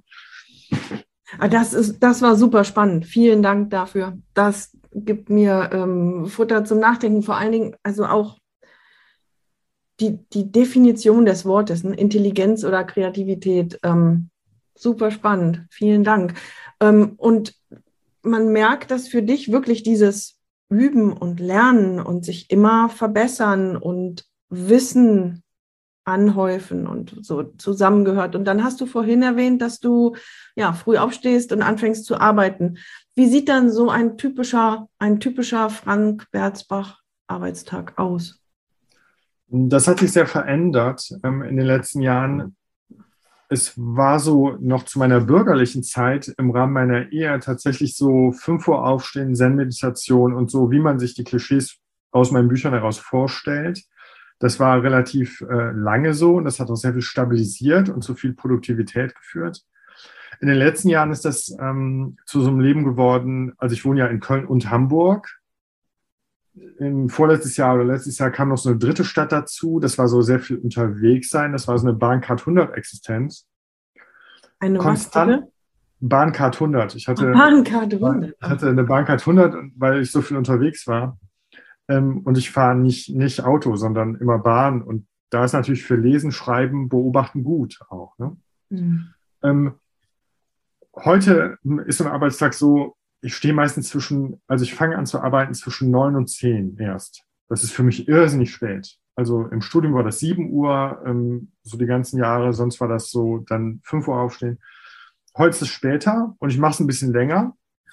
Das war super spannend. Vielen Dank dafür. Das gibt mir Futter zum Nachdenken. Vor allen Dingen, also auch die Definition des Wortes, ne? Intelligenz oder Kreativität. Super spannend. Vielen Dank. Und man merkt, dass für dich wirklich dieses Üben und Lernen und sich immer verbessern und Wissen anhäufen und so zusammengehört. Und dann hast du vorhin erwähnt, dass du ja früh aufstehst und anfängst zu arbeiten. Wie sieht dann so ein typischer Frank Berzbach Arbeitstag aus? Das hat sich sehr verändert in den letzten Jahren. Es war so noch zu meiner bürgerlichen Zeit im Rahmen meiner Ehe tatsächlich so 5 Uhr aufstehen, Zen-Meditation und so, wie man sich die Klischees aus meinen Büchern heraus vorstellt. Das war relativ lange so und das hat auch sehr viel stabilisiert und zu viel Produktivität geführt. In den letzten Jahren ist das zu so einem Leben geworden, also ich wohne ja in Köln und Hamburg im vorletztes Jahr oder letztes Jahr kam noch so eine dritte Stadt dazu. Das war so sehr viel unterwegs sein. Das war so eine Bahncard 100 Existenz. Eine was Konstant bitte? Bahncard 100. Ich Bahnkarte 100. hatte eine Bahncard 100, weil ich so viel unterwegs war. Und ich fahre nicht Auto, sondern immer Bahn. Und da ist natürlich für Lesen, Schreiben, Beobachten gut auch. Ne? Mhm. Ähm, Heute ist so ein Arbeitstag so, ich stehe meistens also ich fange an zu arbeiten zwischen 9 und 10 erst. Das ist für mich irrsinnig spät. Also im Studium war das 7 Uhr, so die ganzen Jahre, sonst war das so dann 5 Uhr aufstehen. Heute ist es später und ich mache es ein bisschen länger.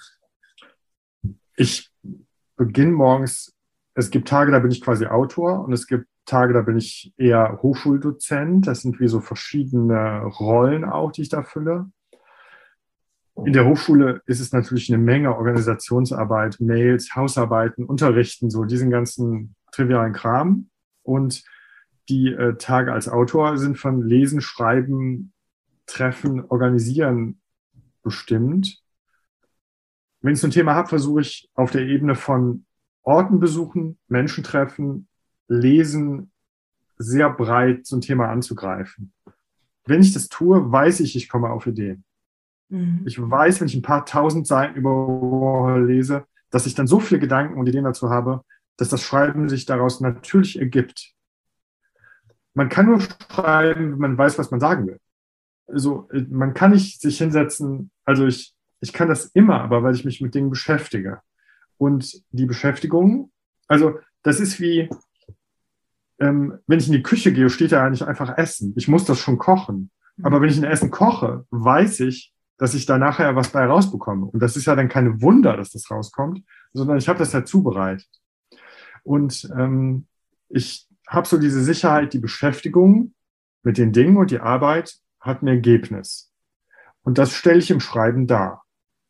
Ich beginne morgens, es gibt Tage, da bin ich quasi Autor und es gibt Tage, da bin ich eher Hochschuldozent. Das sind wie so verschiedene Rollen auch, die ich da fülle. In der Hochschule ist es natürlich eine Menge Organisationsarbeit, Mails, Hausarbeiten, Unterrichten, so diesen ganzen trivialen Kram. Und die Tage als Autor sind von Lesen, Schreiben, Treffen, Organisieren bestimmt. Wenn ich so ein Thema habe, versuche ich auf der Ebene von Orten besuchen, Menschen treffen, lesen, sehr breit so ein Thema anzugreifen. Wenn ich das tue, weiß ich komme auf Ideen. Ich weiß, wenn ich ein paar tausend Seiten über Warhol lese, dass ich dann so viele Gedanken und Ideen dazu habe, dass das Schreiben sich daraus natürlich ergibt. Man kann nur schreiben, wenn man weiß, was man sagen will. Also man kann nicht sich hinsetzen, also ich kann das immer, aber weil ich mich mit Dingen beschäftige. Und die Beschäftigung, also das ist wie, wenn ich in die Küche gehe, steht da ja nicht einfach Essen. Ich muss das schon kochen. Aber wenn ich ein Essen koche, weiß ich, dass ich da nachher was bei rausbekomme. Und das ist ja dann keine Wunder, dass das rauskommt, sondern ich habe das ja zubereitet. Und ich habe so diese Sicherheit, die Beschäftigung mit den Dingen und die Arbeit hat ein Ergebnis. Und das stelle ich im Schreiben dar.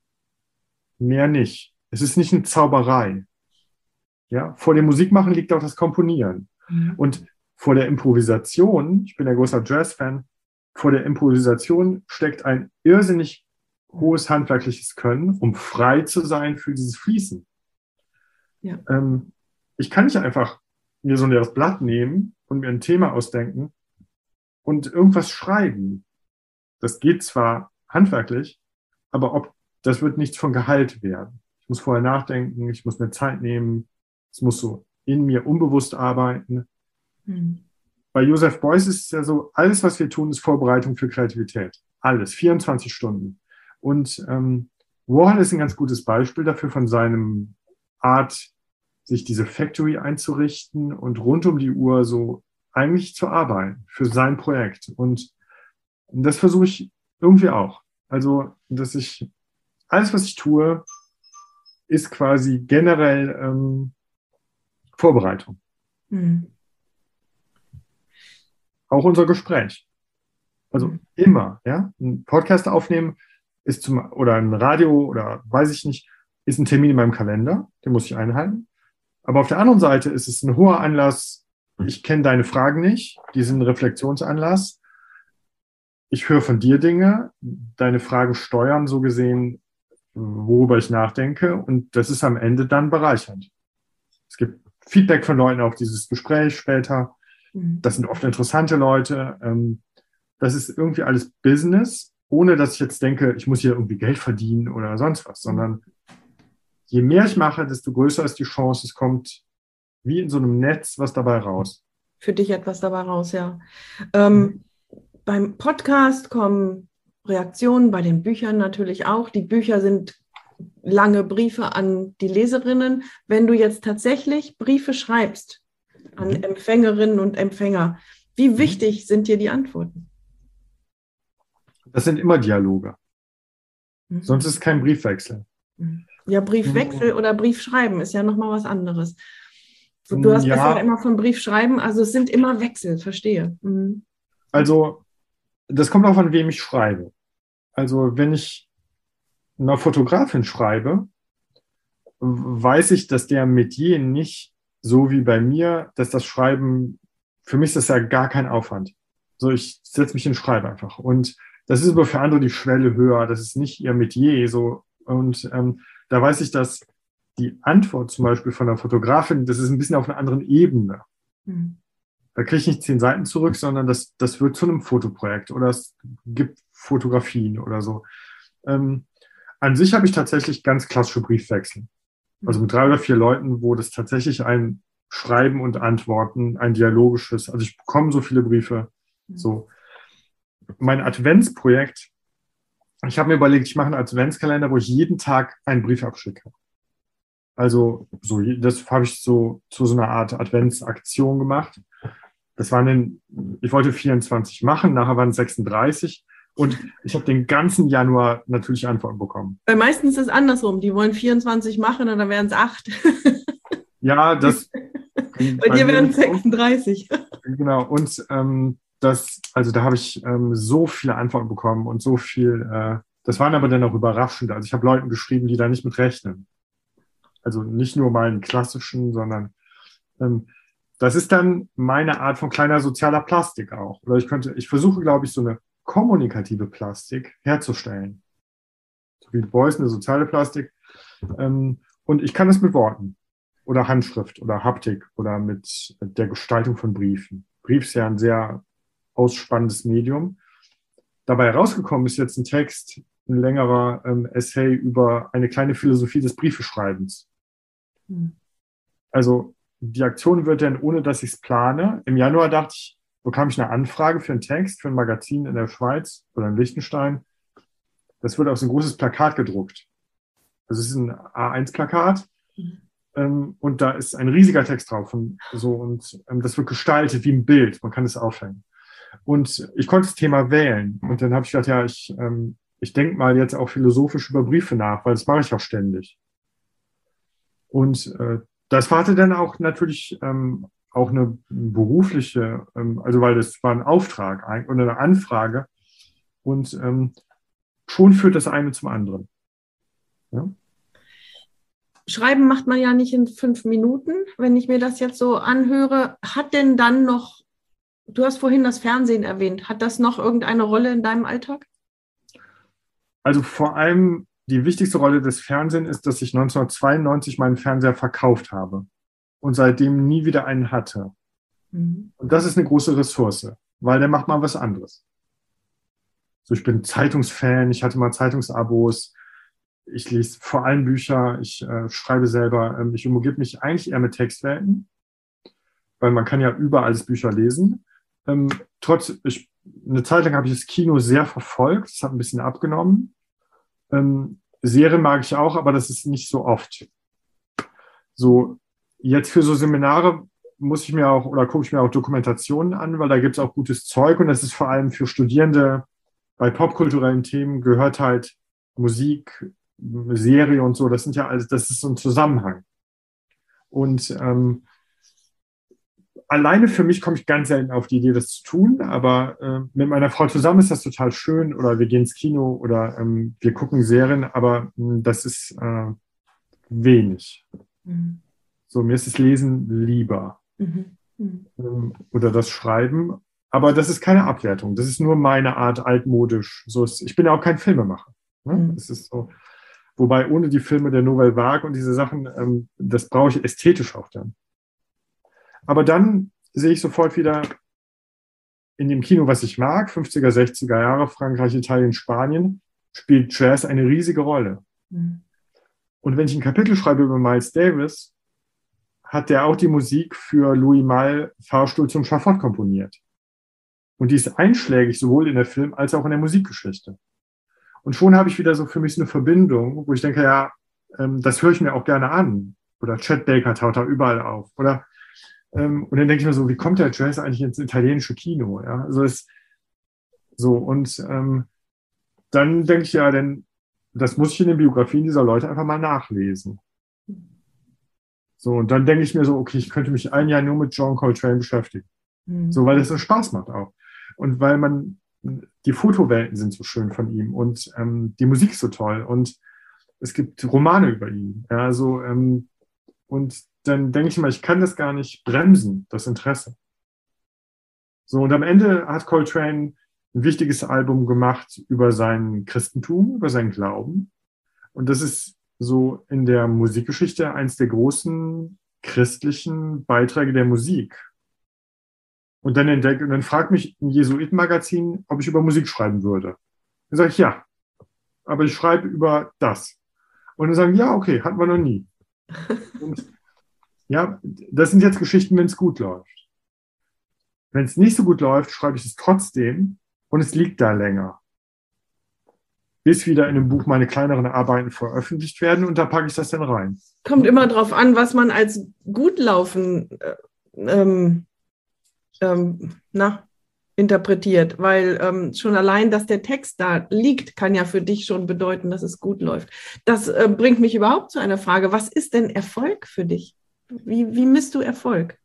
Mehr nicht. Es ist nicht eine Zauberei. Ja? Vor dem Musikmachen liegt auch das Komponieren. Und vor der Improvisation, ich bin ein großer Jazz-Fan, vor der Improvisation steckt ein irrsinnig hohes handwerkliches Können, um frei zu sein für dieses Fließen. Ja. Ich kann nicht einfach mir so ein leeres Blatt nehmen und mir ein Thema ausdenken und irgendwas schreiben. Das geht zwar handwerklich, aber das wird nichts von Gehalt werden. Ich muss vorher nachdenken, ich muss mir Zeit nehmen, es muss so in mir unbewusst arbeiten. Bei Joseph Beuys ist es ja so, alles, was wir tun, ist Vorbereitung für Kreativität. Alles, 24 Stunden. Und Warhol ist ein ganz gutes Beispiel dafür von seinem Art, sich diese Factory einzurichten und rund um die Uhr so eigentlich zu arbeiten für sein Projekt. Und das versuche ich irgendwie auch. Also, dass ich alles, was ich tue, ist quasi generell Vorbereitung. Auch unser Gespräch. Also immer, ja. Ein Podcast aufnehmen ist oder ein Radio oder weiß ich nicht, ist ein Termin in meinem Kalender, den muss ich einhalten. Aber auf der anderen Seite ist es ein hoher Anlass, ich kenne deine Fragen nicht, die sind ein Reflexionsanlass. Ich höre von dir Dinge, deine Fragen steuern so gesehen, worüber ich nachdenke und das ist am Ende dann bereichernd. Es gibt Feedback von Leuten auf dieses Gespräch später. Das sind oft interessante Leute. Das ist irgendwie alles Business, ohne dass ich jetzt denke, ich muss hier irgendwie Geld verdienen oder sonst was, sondern je mehr ich mache, desto größer ist die Chance, es kommt wie in so einem Netz was dabei raus. Für dich etwas dabei raus, ja. Beim Podcast kommen Reaktionen, bei den Büchern natürlich auch. Die Bücher sind lange Briefe an die Leserinnen. Wenn du jetzt tatsächlich Briefe schreibst an Empfängerinnen und Empfänger, wie wichtig sind dir die Antworten? Das sind immer Dialoge. Sonst ist es kein Briefwechsel. Ja, Briefwechsel oder Briefschreiben ist ja nochmal was anderes. Du hast ja immer von Briefschreiben, also es sind immer Wechsel, verstehe. Also, das kommt auch an, wem ich schreibe. Also, wenn ich einer Fotografin schreibe, weiß ich, dass der Metier nicht so wie bei mir, dass das Schreiben, für mich ist das ja gar kein Aufwand. So, ich setze mich hin und schreibe einfach. Und das ist aber für andere die Schwelle höher, das ist nicht ihr Metier so. Und da weiß ich, dass die Antwort zum Beispiel von der Fotografin, das ist ein bisschen auf einer anderen Ebene. Mhm. Da kriege ich nicht 10 Seiten zurück, sondern das wird zu einem Fotoprojekt oder es gibt Fotografien oder so. An sich habe ich tatsächlich ganz klassische Briefwechsel. Also mit 3 oder 4 Leuten, wo das tatsächlich ein Schreiben und Antworten, ein dialogisches, also ich bekomme so viele Briefe. So. Mein Adventsprojekt, ich habe mir überlegt, ich mache einen Adventskalender, wo ich jeden Tag einen Brief abschicke. Also so, das habe ich so zu so einer Art Adventsaktion gemacht. Das waren ich wollte 24 machen, nachher waren es 36 und ich habe den ganzen Januar natürlich Antworten bekommen. Weil meistens ist es andersrum. Die wollen 24 machen und dann wären es 8. Ja, das. Bei dir wären es 36. Genau, und also da habe ich so viele Antworten bekommen und so viel, das waren aber dann auch überraschend. Also ich habe Leuten geschrieben, die da nicht mit rechnen. Also nicht nur meinen klassischen, sondern das ist dann meine Art von kleiner sozialer Plastik auch. Oder ich versuche, glaube ich, so eine kommunikative Plastik herzustellen. So wie Beuys eine soziale Plastik. Und ich kann das mit Worten oder Handschrift oder Haptik oder mit der Gestaltung von Briefen. Brief ist ja ein sehr ausspannendes Medium. Dabei herausgekommen ist jetzt ein Text, ein längerer Essay über eine kleine Philosophie des Briefeschreibens. Also die Aktion wird dann, ohne dass ich es plane, im Januar bekam ich eine Anfrage für einen Text, für ein Magazin in der Schweiz oder in Liechtenstein. Das wird auf so ein großes Plakat gedruckt. Also es ist ein A1-Plakat und da ist ein riesiger Text drauf und das wird gestaltet wie ein Bild. Man kann es aufhängen. Und ich konnte das Thema wählen. Und dann habe ich gedacht, ja, ich denke mal jetzt auch philosophisch über Briefe nach, weil das mache ich auch ständig. Und das hatte dann auch natürlich auch eine berufliche, also weil das war ein Auftrag oder eine Anfrage. Und schon führt das eine zum anderen. Ja? Schreiben macht man ja nicht in 5 Minuten. Wenn ich mir das jetzt so anhöre, hat denn dann noch, du hast vorhin das Fernsehen erwähnt, hat das noch irgendeine Rolle in deinem Alltag? Also vor allem die wichtigste Rolle des Fernsehens ist, dass ich 1992 meinen Fernseher verkauft habe und seitdem nie wieder einen hatte. Und das ist eine große Ressource, weil der macht mal was anderes. So, ich bin Zeitungsfan, ich hatte mal Zeitungsabos, ich lese vor allem Bücher, ich schreibe selber, ich umgebe mich eigentlich eher mit Textwelten, weil man kann ja überall alles Bücher lesen. Eine Zeit lang habe ich das Kino sehr verfolgt, das hat ein bisschen abgenommen. Serien mag ich auch, aber das ist nicht so oft. So, jetzt für so Seminare gucke ich mir auch Dokumentationen an, weil da gibt es auch gutes Zeug und das ist vor allem für Studierende bei popkulturellen Themen gehört halt Musik, Serie und so, das ist so ein Zusammenhang. Und alleine für mich komme ich ganz selten auf die Idee, das zu tun, aber mit meiner Frau zusammen ist das total schön oder wir gehen ins Kino oder wir gucken Serien, aber das ist wenig. So, mir ist das Lesen lieber oder das Schreiben, aber das ist keine Abwertung, das ist nur meine Art altmodisch. Ich bin ja auch kein Filmemacher. Ne? Das ist so, wobei ohne die Filme der Nouvelle Vague und diese Sachen, das brauche ich ästhetisch auch dann. Aber dann sehe ich sofort wieder in dem Kino, was ich mag, 50er, 60er Jahre, Frankreich, Italien, Spanien, spielt Jazz eine riesige Rolle. Und wenn ich ein Kapitel schreibe über Miles Davis, hat der auch die Musik für Louis Malle Fahrstuhl zum Schafott komponiert. Und die ist einschlägig sowohl in der Film- als auch in der Musikgeschichte. Und schon habe ich wieder so für mich so eine Verbindung, wo ich denke, ja, das höre ich mir auch gerne an. Oder Chet Baker taucht da überall auf. Oder und dann denke ich mir so, wie kommt der Jazz eigentlich ins italienische Kino? Ja, also und dann denke ich ja, denn das muss ich in den Biografien dieser Leute einfach mal nachlesen. So, und dann denke ich mir so, okay, ich könnte mich ein Jahr nur mit John Coltrane beschäftigen. So, weil das so Spaß macht auch. Und weil die Fotowelten sind so schön von ihm und die Musik ist so toll und es gibt Romane über ihn. Ja, also, und dann denke ich mal, ich kann das gar nicht bremsen, das Interesse. So, und am Ende hat Coltrane ein wichtiges Album gemacht über sein Christentum, über seinen Glauben. Und das ist so in der Musikgeschichte eins der großen christlichen Beiträge der Musik. Und dann fragt mich ein Jesuitenmagazin, ob ich über Musik schreiben würde. Dann sage ich ja, aber ich schreibe über das. Und dann sagen, ja, okay, hatten wir noch nie. Und ja, das sind jetzt Geschichten, wenn es gut läuft. Wenn es nicht so gut läuft, schreibe ich es trotzdem und es liegt da länger. Bis wieder in dem Buch meine kleineren Arbeiten veröffentlicht werden und da packe ich das dann rein. Kommt immer drauf an, was man als gut laufen interpretiert, weil schon allein, dass der Text da liegt, kann ja für dich schon bedeuten, dass es gut läuft. Das bringt mich überhaupt zu einer Frage. Was ist denn Erfolg für dich? Wie misst du Erfolg?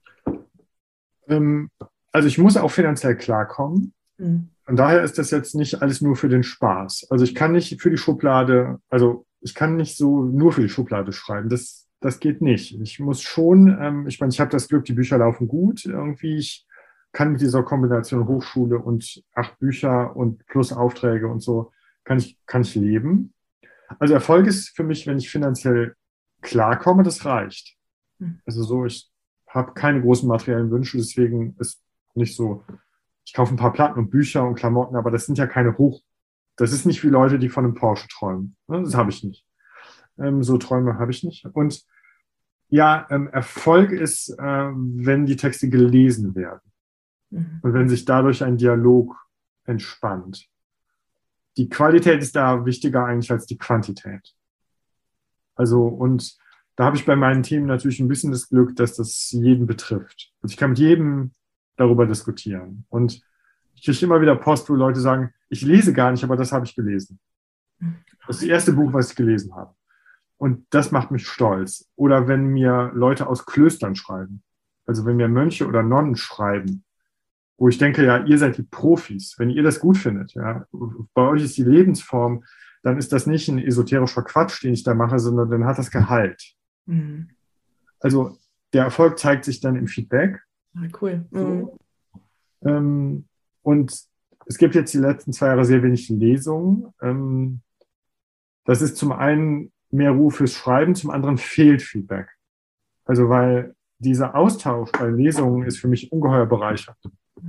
Also ich muss auch finanziell klarkommen. Und daher ist das jetzt nicht alles nur für den Spaß. Also ich kann nicht für die Schublade, also ich kann nicht so nur für die Schublade schreiben. Das geht nicht. Ich muss schon, ich meine, ich habe das Glück, die Bücher laufen gut. Irgendwie, ich kann mit dieser Kombination Hochschule und 8 Bücher und plus Aufträge und so, kann ich leben. Also Erfolg ist für mich, wenn ich finanziell klarkomme, das reicht. Also so, ich habe keine großen materiellen Wünsche, deswegen ist nicht so, ich kaufe ein paar Platten und Bücher und Klamotten, aber das sind ja keine das ist nicht wie Leute, die von einem Porsche träumen. Das habe ich nicht. So Träume habe ich nicht. Und ja, Erfolg ist, wenn die Texte gelesen werden und wenn sich dadurch ein Dialog entspannt. Die Qualität ist da wichtiger eigentlich als die Quantität. Also, und da habe ich bei meinen Themen natürlich ein bisschen das Glück, dass das jeden betrifft. Also ich kann mit jedem darüber diskutieren. Und ich kriege immer wieder Post, wo Leute sagen, ich lese gar nicht, aber das habe ich gelesen. Das ist das erste Buch, was ich gelesen habe. Und das macht mich stolz. Oder wenn mir Leute aus Klöstern schreiben, also wenn mir Mönche oder Nonnen schreiben, wo ich denke, ja, ihr seid die Profis, wenn ihr das gut findet, ja, bei euch ist die Lebensform, dann ist das nicht ein esoterischer Quatsch, den ich da mache, sondern dann hat das Gehalt. Mhm. Also der Erfolg zeigt sich dann im Feedback. Ah, cool. Mhm. So. Und es gibt jetzt die letzten 2 Jahre sehr wenig Lesungen. Das ist zum einen mehr Ruhe fürs Schreiben, zum anderen fehlt Feedback. Also weil dieser Austausch bei Lesungen ist für mich ungeheuer bereichernd.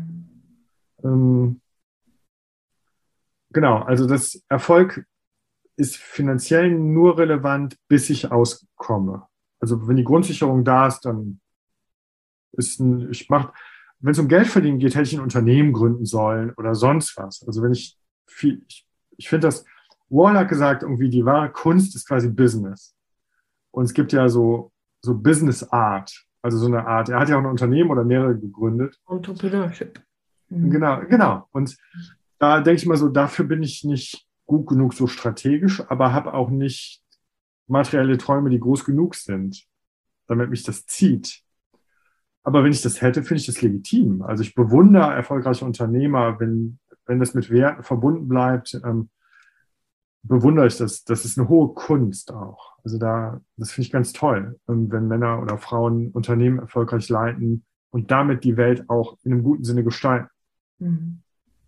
Genau, also das Erfolg ist finanziell nur relevant, bis ich auskomme. Also wenn die Grundsicherung da ist, dann ist wenn es um Geld verdienen geht, hätte ich ein Unternehmen gründen sollen oder sonst was. Also wenn ich finde das, Wall hat gesagt, irgendwie die wahre Kunst ist quasi Business. Und es gibt ja so Business Art, also so eine Art, er hat ja auch ein Unternehmen oder mehrere gegründet. Entrepreneurship. Genau. Und da denke ich mal so, dafür bin ich nicht gut genug so strategisch, aber habe auch nicht materielle Träume, die groß genug sind, damit mich das zieht. Aber wenn ich das hätte, finde ich das legitim. Also ich bewundere erfolgreiche Unternehmer, wenn das mit Werten verbunden bleibt, bewundere ich das. Das ist eine hohe Kunst auch. Also das finde ich ganz toll, wenn Männer oder Frauen Unternehmen erfolgreich leiten und damit die Welt auch in einem guten Sinne gestalten. Mhm.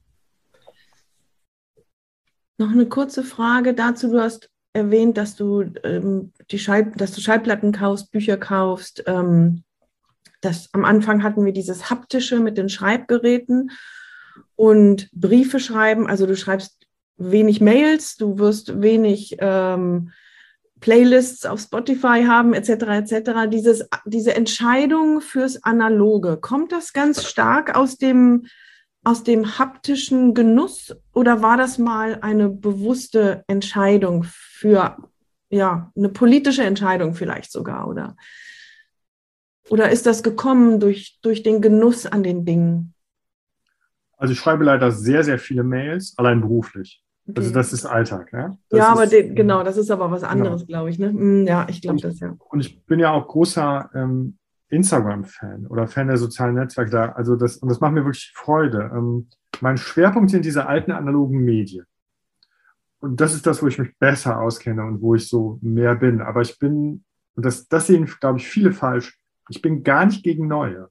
Noch eine kurze Frage dazu. Du hast erwähnt, dass du Schallplatten kaufst, Bücher kaufst. Am Anfang hatten wir dieses Haptische mit den Schreibgeräten und Briefe schreiben. Also du schreibst wenig Mails, du wirst wenig Playlists auf Spotify haben, etc. etc. Diese Entscheidung fürs Analoge, kommt das ganz stark aus dem haptischen Genuss oder war das mal eine bewusste Entscheidung für, ja, eine politische Entscheidung vielleicht sogar, oder ist das gekommen durch den Genuss an den Dingen? Also ich schreibe leider sehr, sehr viele Mails, allein beruflich. Okay. Also das ist Alltag. Ja, genau, das ist aber was anderes, genau. Glaube ich. Ne? Ja, ich glaube das, ja. Und ich bin ja auch großer Instagram-Fan oder Fan der sozialen Netzwerke. Und das macht mir wirklich Freude. Mein Schwerpunkt sind diese alten analogen Medien. Und das ist das, wo ich mich besser auskenne und wo ich so mehr bin. Aber und das sehen, glaube ich, viele falsch, ich bin gar nicht gegen Neue.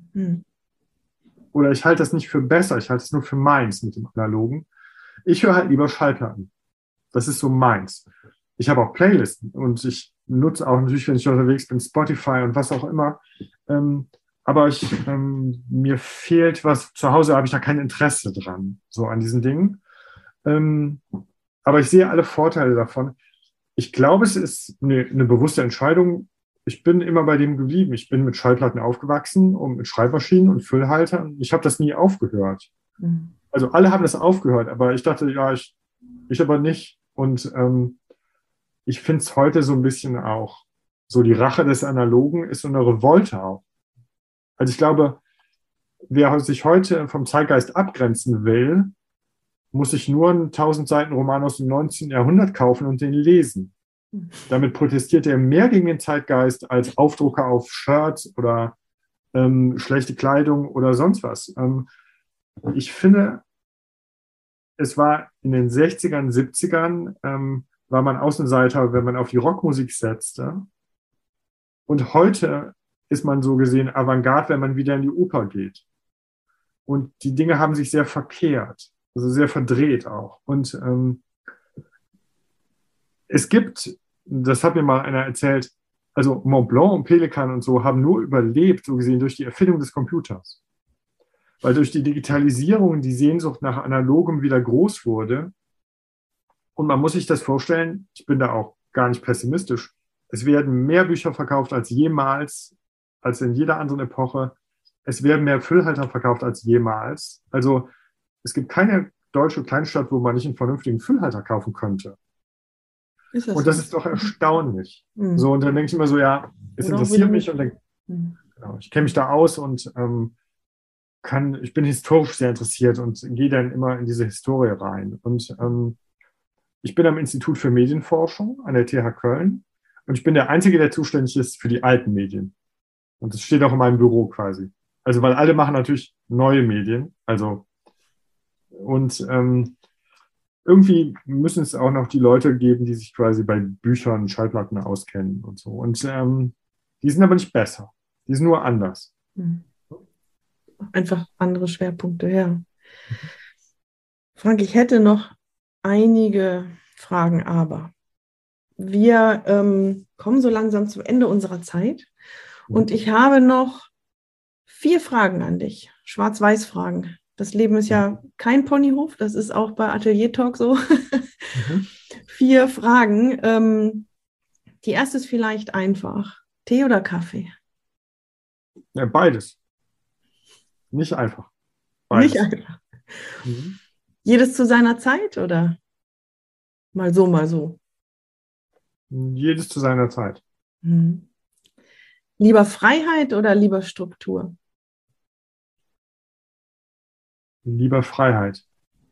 Oder ich halte das nicht für besser, ich halte es nur für meins mit dem Analogen. Ich höre halt lieber Schallplatten. Das ist so meins. ich habe auch Playlisten und ich nutze auch natürlich, wenn ich unterwegs bin, Spotify und was auch immer. Aber mir fehlt was, zu Hause habe ich da kein Interesse dran, so an diesen Dingen. Aber ich sehe alle Vorteile davon. Ich glaube, es ist eine bewusste Entscheidung. Ich bin immer bei dem geblieben. Ich bin mit Schallplatten aufgewachsen und mit Schreibmaschinen und Füllhaltern. Ich habe das nie aufgehört. Mhm. Also alle haben das aufgehört, aber ich dachte, ja, ich aber nicht. Und ich finde es heute so ein bisschen auch, so die Rache des Analogen ist so eine Revolte auch. Also ich glaube, wer sich heute vom Zeitgeist abgrenzen will, muss sich nur einen 1000 Seiten Roman aus dem 19. Jahrhundert kaufen und den lesen. Damit protestiert er mehr gegen den Zeitgeist als Aufdrucke auf Shirts oder schlechte Kleidung oder sonst was. Ich finde, es war in den 60ern, 70ern, war man Außenseiter, wenn man auf die Rockmusik setzte. Und heute ist man so gesehen Avantgarde, wenn man wieder in die Oper geht. Und die Dinge haben sich sehr verkehrt, also sehr verdreht auch. Und es gibt, das hat mir mal einer erzählt, also Mont Blanc und Pelikan und so haben nur überlebt, so gesehen, durch die Erfindung des Computers. Weil durch die Digitalisierung die Sehnsucht nach Analogem wieder groß wurde. Und man muss sich das vorstellen, ich bin da auch gar nicht pessimistisch, es werden mehr Bücher verkauft als jemals, als in jeder anderen Epoche. Es werden mehr Füllhalter verkauft als jemals. Also es gibt keine deutsche Kleinstadt, wo man nicht einen vernünftigen Füllhalter kaufen könnte. Und das ist doch erstaunlich. Mhm. So, und dann denke ich immer so, ja, es Oder interessiert mich und genau, ich kenne mich da aus und ich bin historisch sehr interessiert und gehe dann immer in diese Historie rein. Und ich bin am Institut für Medienforschung an der TH Köln und ich bin der Einzige, der zuständig ist für die alten Medien. Und das steht auch in meinem Büro quasi. Also, weil alle machen natürlich neue Medien. Also, und irgendwie müssen es auch noch die Leute geben, die sich quasi bei Büchern, Schallplatten auskennen und so. Und die sind aber nicht besser. Die sind nur anders. Einfach andere Schwerpunkte, ja. Frank, ich hätte noch einige Fragen, aber wir kommen so langsam zum Ende unserer Zeit und ich habe noch 4 Fragen an dich, Schwarz-Weiß-Fragen. Das Leben ist ja kein Ponyhof, das ist auch bei Atelier Talk so. 4 Fragen. Die erste ist vielleicht einfach. Tee oder Kaffee? Ja, beides. Nicht einfach. Beides. Nicht einfach. Jedes zu seiner Zeit oder mal so, mal so? Jedes zu seiner Zeit. Lieber Freiheit oder lieber Struktur? Lieber Freiheit.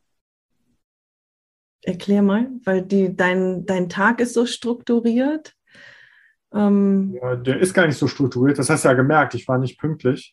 Erklär mal, weil dein Tag ist so strukturiert. Ja, der ist gar nicht so strukturiert. Das hast du ja gemerkt. Ich war nicht pünktlich.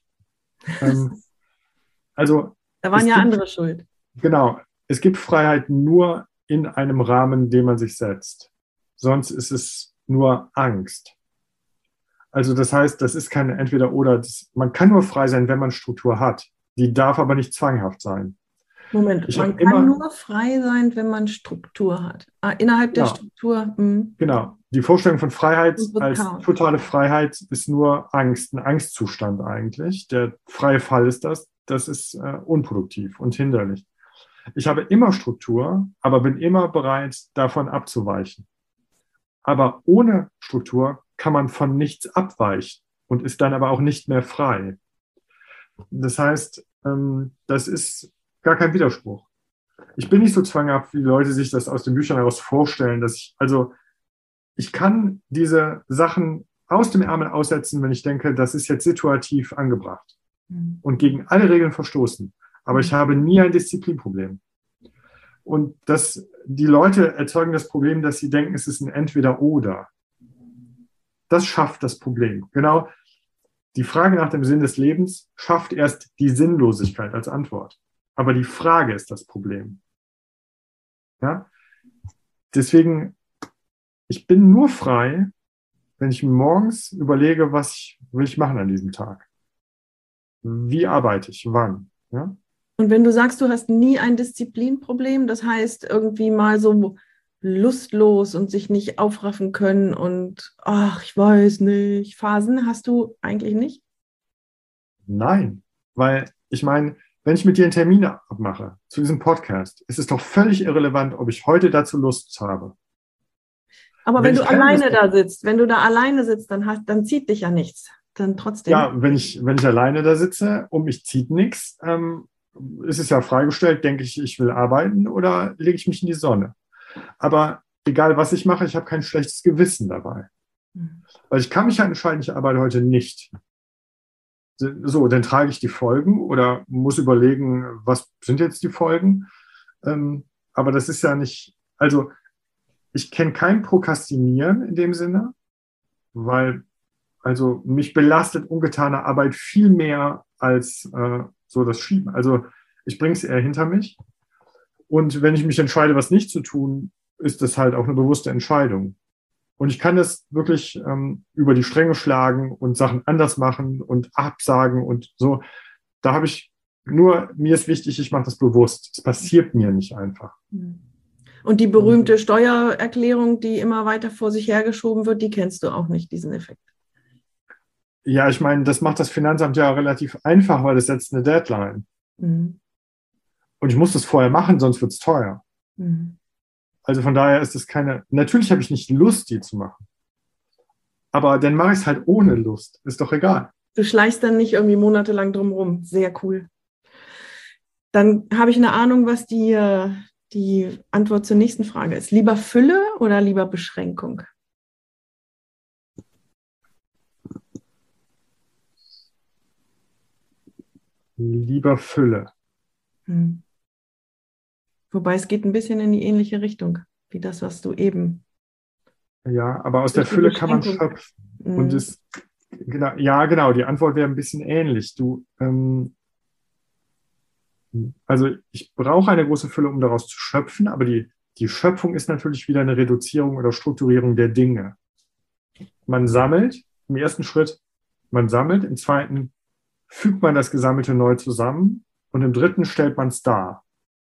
Also Da waren ja andere schuld. Genau. Es gibt Freiheit nur in einem Rahmen, den man sich setzt. Sonst ist es nur Angst. Also das heißt, das ist kein Entweder-Oder. Man kann nur frei sein, wenn man Struktur hat. Die darf aber nicht zwanghaft sein. Moment, man kann nur frei sein, wenn man Struktur hat. Innerhalb der Struktur. Genau. Die Vorstellung von Freiheit als totale Freiheit ist nur Angst, ein Angstzustand eigentlich. Der freie Fall ist das. Das ist unproduktiv und hinderlich. Ich habe immer Struktur, aber bin immer bereit, davon abzuweichen. Aber ohne Struktur kann man von nichts abweichen und ist dann aber auch nicht mehr frei. Das heißt, das ist gar kein Widerspruch. Ich bin nicht so zwanghaft, wie die Leute sich das aus den Büchern heraus vorstellen, dass ich kann diese Sachen aus dem Ärmel aussetzen, wenn ich denke, das ist jetzt situativ angebracht und gegen alle Regeln verstoßen. Aber ich habe nie ein Disziplinproblem. Und die Leute erzeugen das Problem, dass sie denken, es ist ein Entweder-Oder. Das schafft das Problem. Genau. Die Frage nach dem Sinn des Lebens schafft erst die Sinnlosigkeit als Antwort. Aber die Frage ist das Problem. Ja? Deswegen, ich bin nur frei, wenn ich morgens überlege, was will ich machen an diesem Tag. Wie arbeite ich, wann. Ja? Und wenn du sagst, du hast nie ein Disziplinproblem, das heißt irgendwie mal so lustlos und sich nicht aufraffen können und ach, ich weiß nicht, Phasen hast du eigentlich nicht? Nein, weil ich meine, wenn ich mit dir einen Termin abmache zu diesem Podcast, ist es doch völlig irrelevant, ob ich heute dazu Lust habe. Aber Wenn wenn ich du keine Lust alleine habe, da sitzt, wenn du da alleine sitzt, dann zieht dich ja nichts. Dann trotzdem. ja, wenn ich alleine da sitze und mich zieht nichts, ist es ja freigestellt, denke ich, ich will arbeiten oder lege ich mich in die Sonne. Aber egal, was ich mache, ich habe kein schlechtes Gewissen dabei. Weil ich kann mich halt entscheiden, ich arbeite heute nicht. So, dann trage ich die Folgen oder muss überlegen, was sind jetzt die Folgen. Aber das ist ja nicht, also ich kenne kein Prokrastinieren in dem Sinne, weil also mich belastet ungetane Arbeit viel mehr als so das Schieben. Also ich bringe es eher hinter mich. Und wenn ich mich entscheide, was nicht zu tun, ist das halt auch eine bewusste Entscheidung. Und ich kann das wirklich über die Stränge schlagen und Sachen anders machen und absagen und so. Da habe ich nur, mir ist wichtig, ich mache das bewusst. Es passiert mir nicht einfach. Und die berühmte Steuererklärung, die immer weiter vor sich hergeschoben wird, die kennst du auch nicht, diesen Effekt. Ja, ich meine, das macht das Finanzamt ja relativ einfach, weil es setzt eine Deadline. Mhm. Und ich muss das vorher machen, sonst wird es teuer. Mhm. Also von daher ist es keine, natürlich habe ich nicht Lust, die zu machen. Aber dann mache ich es halt ohne Lust. Ist doch egal. Du schleichst dann nicht irgendwie monatelang drumherum. Sehr cool. Dann habe ich eine Ahnung, was die Antwort zur nächsten Frage ist. Lieber Fülle oder lieber Beschränkung? Lieber Fülle. Hm. Wobei es geht ein bisschen in die ähnliche Richtung, wie das, was du eben. Ja, aber aus der Durch die Fülle kann man Beschränkung. schöpfen. Und es, genau, ja, genau, die Antwort wäre ein bisschen ähnlich. Also ich brauche eine große Fülle, um daraus zu schöpfen, aber die Schöpfung ist natürlich wieder eine Reduzierung oder Strukturierung der Dinge. Man sammelt im ersten Schritt, man sammelt, im zweiten fügt man das Gesammelte neu zusammen und im dritten stellt man es dar.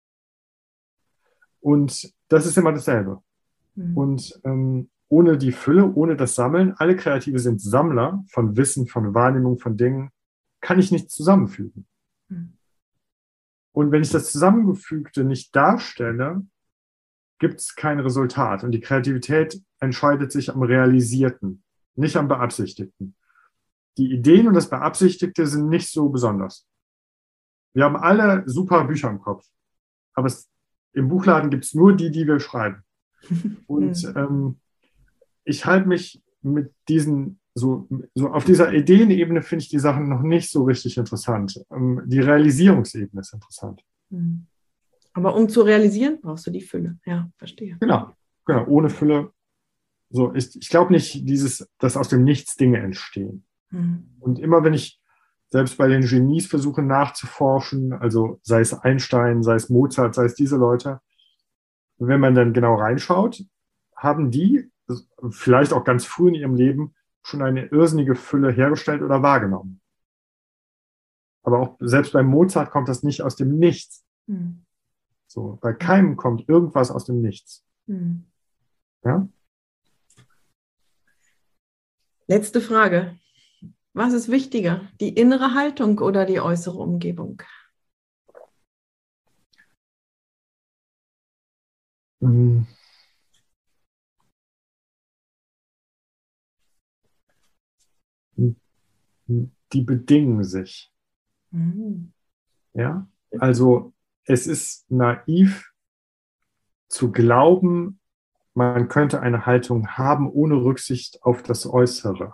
Und das ist immer dasselbe. Und ohne die Fülle, ohne das Sammeln, alle Kreative sind Sammler von Wissen, von Wahrnehmung, von Dingen, kann ich nicht zusammenfügen. Und wenn ich das Zusammengefügte nicht darstelle, gibt es kein Resultat. Und die Kreativität entscheidet sich am Realisierten, nicht am Beabsichtigten. Die Ideen und das Beabsichtigte sind nicht so besonders. Wir haben alle super Bücher im Kopf, aber im Buchladen gibt es nur die, die wir schreiben. Und ich halte mich mit diesen, so auf dieser Ideenebene finde ich die Sachen noch nicht so richtig interessant. Die Realisierungsebene ist interessant. Aber um zu realisieren, brauchst du die Fülle. Ja, verstehe. Genau. Ohne Fülle. So, ich glaube nicht, dass aus dem Nichts Dinge entstehen. Und immer wenn ich selbst bei den Genies versuche nachzuforschen, also sei es Einstein, sei es Mozart, sei es diese Leute, wenn man dann genau reinschaut, haben die vielleicht auch ganz früh in ihrem Leben schon eine irrsinnige Fülle hergestellt oder wahrgenommen. Aber auch selbst bei Mozart kommt das nicht aus dem Nichts. So, bei keinem kommt irgendwas aus dem Nichts. Ja? Letzte Frage. Was ist wichtiger, die innere Haltung oder die äußere Umgebung? Die bedingen sich. Ja, also es ist naiv zu glauben, man könnte eine Haltung haben ohne Rücksicht auf das Äußere.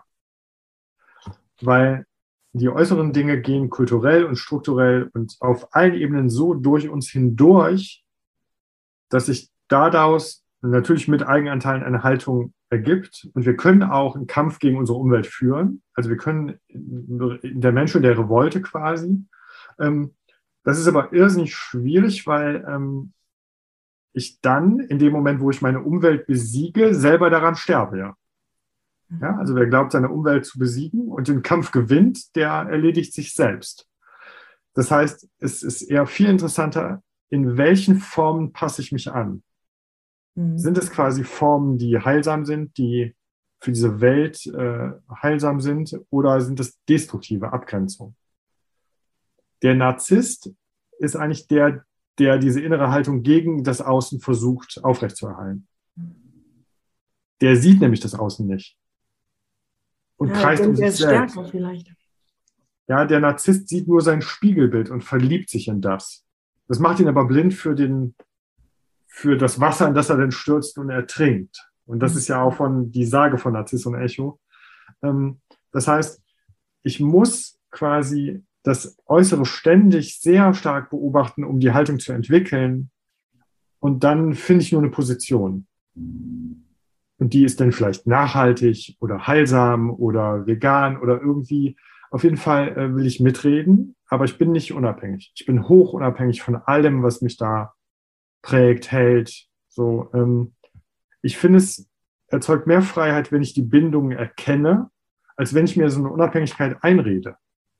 Weil die äußeren Dinge gehen kulturell und strukturell und auf allen Ebenen so durch uns hindurch, dass sich daraus natürlich mit Eigenanteilen eine Haltung ergibt. Und wir können auch einen Kampf gegen unsere Umwelt führen. Also wir können der Mensch und der Revolte quasi. Das ist aber irrsinnig schwierig, weil ich dann in dem Moment, wo ich meine Umwelt besiege, selber daran sterbe. Ja, also wer glaubt, seine Umwelt zu besiegen und den Kampf gewinnt, der erledigt sich selbst. Das heißt, es ist eher viel interessanter, in welchen Formen passe ich mich an. Sind es quasi Formen, die heilsam sind, die für diese Welt heilsam sind, oder sind es destruktive Abgrenzungen? Der Narzisst ist eigentlich der diese innere Haltung gegen das Außen versucht aufrechtzuerhalten. Der sieht nämlich das Außen nicht und Ja, kreist um der sich ist selbst. stärker vielleicht. Ja, der Narzisst sieht nur sein Spiegelbild und verliebt sich in das. Das macht ihn aber blind für das Wasser, in das er dann stürzt und ertrinkt. Und das ist ja auch die Sage von Narziss und Echo. Das heißt, ich muss quasi das Äußere ständig sehr stark beobachten, um die Haltung zu entwickeln. Und dann finde ich nur eine Position. Und die ist dann vielleicht nachhaltig oder heilsam oder vegan oder irgendwie. Auf jeden Fall will ich mitreden, aber ich bin nicht unabhängig. Ich bin hochunabhängig von allem, was mich da prägt, hält. So, ich finde, es erzeugt mehr Freiheit, wenn ich die Bindungen erkenne, als wenn ich mir so eine Unabhängigkeit einrede.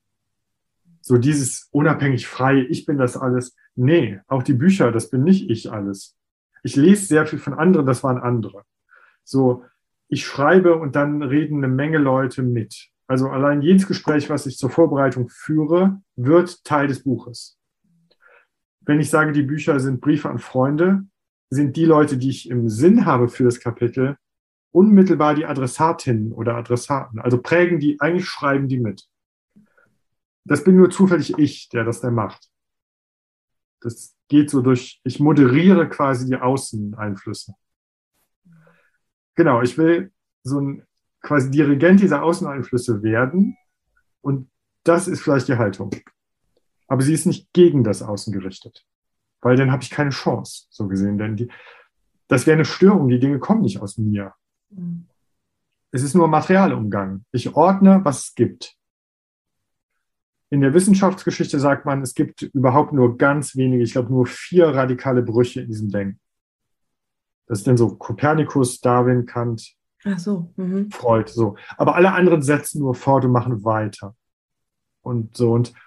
So dieses unabhängig frei, ich bin das alles. Nee, auch die Bücher, das bin nicht ich alles. Ich lese sehr viel von anderen, das waren andere. So, ich schreibe und dann reden eine Menge Leute mit. Also allein jedes Gespräch, was ich zur Vorbereitung führe, wird Teil des Buches. Wenn ich sage, die Bücher sind Briefe an Freunde, sind die Leute, die ich im Sinn habe für das Kapitel, unmittelbar die Adressatinnen oder Adressaten. Also prägen die, eigentlich schreiben die mit. Das bin nur zufällig ich, der das dann macht. Das geht so durch, ich moderiere quasi die Außeneinflüsse. Genau, ich will so ein quasi Dirigent dieser Außeneinflüsse werden und das ist vielleicht die Haltung. Aber sie ist nicht gegen das Außen gerichtet, weil dann habe ich keine Chance, so gesehen, denn das wäre eine Störung, die Dinge kommen nicht aus mir. Es ist nur Materialumgang. Ich ordne, was es gibt. In der Wissenschaftsgeschichte sagt man, es gibt überhaupt nur ganz wenige, ich glaube nur 4 radikale Brüche in diesem Denken. Das ist dann so Kopernikus, Darwin, Kant, Ach so. Freud, so. Aber alle anderen setzen nur fort und machen weiter. Und so. Und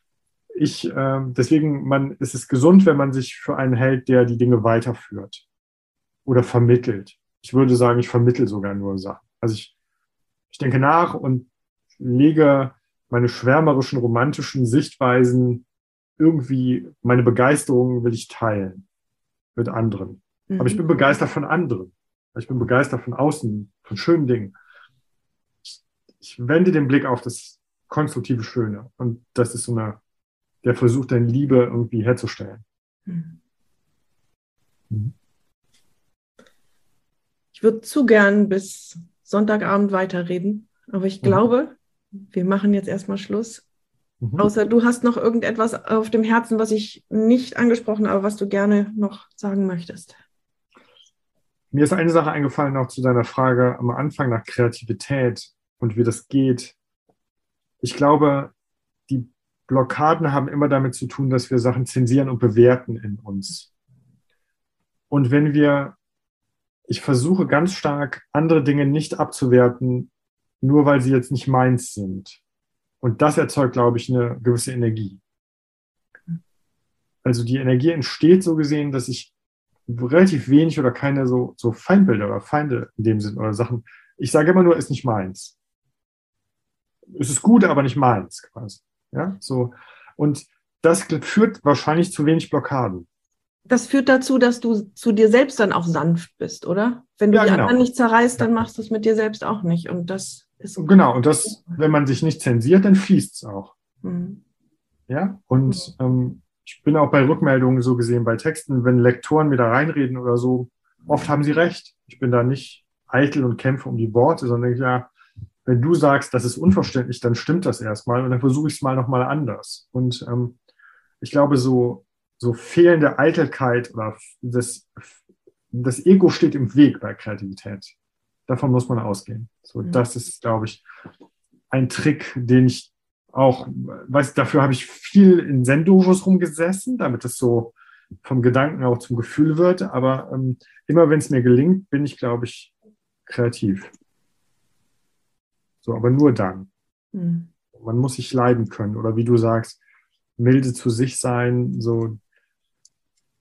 deswegen ist es gesund, wenn man sich für einen hält, der die Dinge weiterführt oder vermittelt. Ich würde sagen, ich vermittle sogar nur Sachen. Also ich denke nach und lege meine schwärmerischen, romantischen Sichtweisen irgendwie, meine Begeisterung will ich teilen mit anderen. Aber ich bin begeistert von anderen. Ich bin begeistert von außen, von schönen Dingen. Ich wende den Blick auf das konstruktive Schöne. Und das ist der Versuch, deine Liebe irgendwie herzustellen. Ich würde zu gern bis Sonntagabend weiterreden, aber ich glaube, wir machen jetzt erstmal Schluss. Außer du hast noch irgendetwas auf dem Herzen, was ich nicht angesprochen habe, was du gerne noch sagen möchtest. Mir ist eine Sache eingefallen noch zu deiner Frage am Anfang nach Kreativität und wie das geht. Ich glaube, die Blockaden haben immer damit zu tun, dass wir Sachen zensieren und bewerten in uns. Und ich versuche ganz stark, andere Dinge nicht abzuwerten, nur weil sie jetzt nicht meins sind. Und das erzeugt, glaube ich, eine gewisse Energie. Also die Energie entsteht so gesehen, dass ich relativ wenig oder keine so Feindbilder oder Feinde in dem Sinn oder Sachen. Ich sage immer nur, ist nicht meins. Es ist gut, aber nicht meins quasi. Ja, so. Und das führt wahrscheinlich zu wenig Blockaden. Das führt dazu, dass du zu dir selbst dann auch sanft bist, oder? Wenn du die anderen nicht zerreißt, dann machst du es mit dir selbst auch nicht. Und das ist genau. Und das, wenn man sich nicht zensiert, dann fließt es auch. Ja. Und ich bin auch bei Rückmeldungen so gesehen, bei Texten, wenn Lektoren mir da reinreden oder so, oft haben sie recht. Ich bin da nicht eitel und kämpfe um die Worte, sondern denke, ja, wenn du sagst, das ist unverständlich, dann stimmt das erstmal und dann versuche ich es mal nochmal anders. Und ich glaube, so fehlende Eitelkeit oder das Ego steht im Weg bei Kreativität. Davon muss man ausgehen. So, das ist, glaube ich, ein Trick, den ich auch, dafür habe ich viel in Zen-Dojos rumgesessen, damit es so vom Gedanken auch zum Gefühl wird. Aber immer wenn es mir gelingt, bin ich, glaube ich, kreativ. So, aber nur dann. Man muss sich leiden können. Oder wie du sagst, milde zu sich sein, so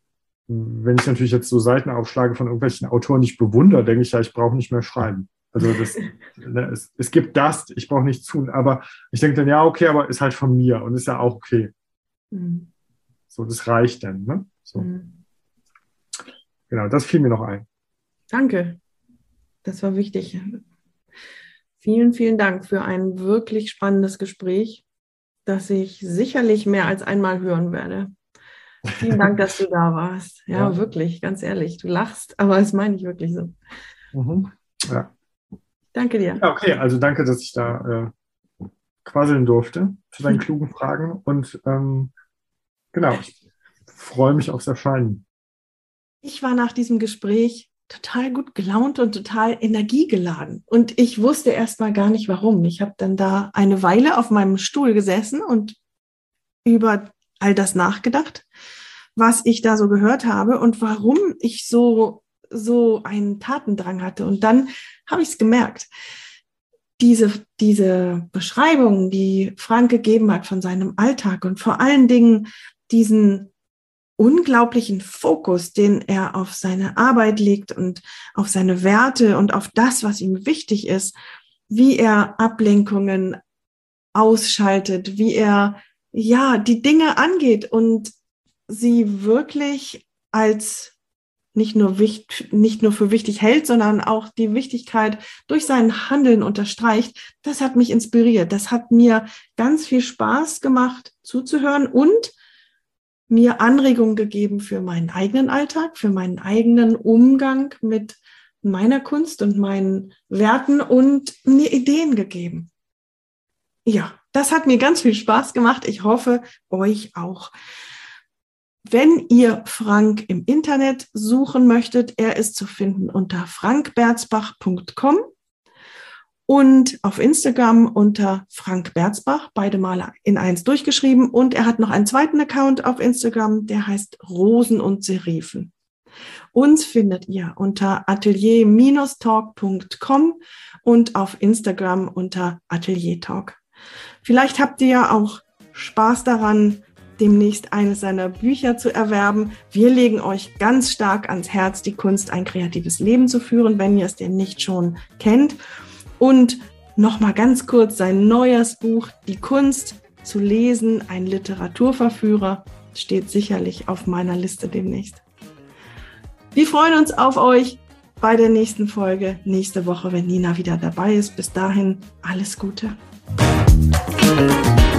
wenn ich natürlich jetzt so Seiten aufschlage von irgendwelchen Autoren, die ich bewundere, denke ich ja, ich brauche nicht mehr schreiben. Also es gibt das, ich brauche nichts tun, aber ich denke dann, ja, okay, aber ist halt von mir und ist ja auch okay. Mhm. So, das reicht dann, ne? So. Mhm. Genau, das fiel mir noch ein. Danke, das war wichtig. Vielen, vielen Dank für ein wirklich spannendes Gespräch, das ich sicherlich mehr als einmal hören werde. Vielen Dank, dass du da warst. Ja, wirklich, ganz ehrlich. Du lachst, aber das meine ich wirklich so. Mhm. Ja. Danke dir. Ja, okay, also danke, dass ich da quasseln durfte zu deinen klugen Fragen und genau, ich freue mich aufs Erscheinen. Ich war nach diesem Gespräch total gut gelaunt und total energiegeladen. Und ich wusste erst mal gar nicht, warum. Ich habe dann da eine Weile auf meinem Stuhl gesessen und über all das nachgedacht, was ich da so gehört habe und warum ich so einen Tatendrang hatte. Und dann habe ich es gemerkt. Diese Beschreibung, die Frank gegeben hat von seinem Alltag und vor allen Dingen diesen unglaublichen Fokus, den er auf seine Arbeit legt und auf seine Werte und auf das, was ihm wichtig ist, wie er Ablenkungen ausschaltet, wie er die Dinge angeht und sie wirklich als nicht nur für wichtig hält, sondern auch die Wichtigkeit durch sein Handeln unterstreicht. Das hat mich inspiriert. Das hat mir ganz viel Spaß gemacht zuzuhören und mir Anregungen gegeben für meinen eigenen Alltag, für meinen eigenen Umgang mit meiner Kunst und meinen Werten und mir Ideen gegeben. Ja, das hat mir ganz viel Spaß gemacht. Ich hoffe, euch auch. Wenn ihr Frank im Internet suchen möchtet, er ist zu finden unter frankberzbach.com und auf Instagram unter Frank Berzbach, beide Male in eins durchgeschrieben. Und er hat noch einen zweiten Account auf Instagram, der heißt Rosen und Serifen. Uns findet ihr unter atelier-talk.com und auf Instagram unter Atelier-Talk. Vielleicht habt ihr ja auch Spaß daran, demnächst eines seiner Bücher zu erwerben. Wir legen euch ganz stark ans Herz, die Kunst, ein kreatives Leben zu führen, wenn ihr es denn nicht schon kennt. Und nochmal ganz kurz sein neues Buch, Die Kunst zu lesen, ein Literaturverführer, steht sicherlich auf meiner Liste demnächst. Wir freuen uns auf euch bei der nächsten Folge, nächste Woche, wenn Nina wieder dabei ist. Bis dahin, alles Gute.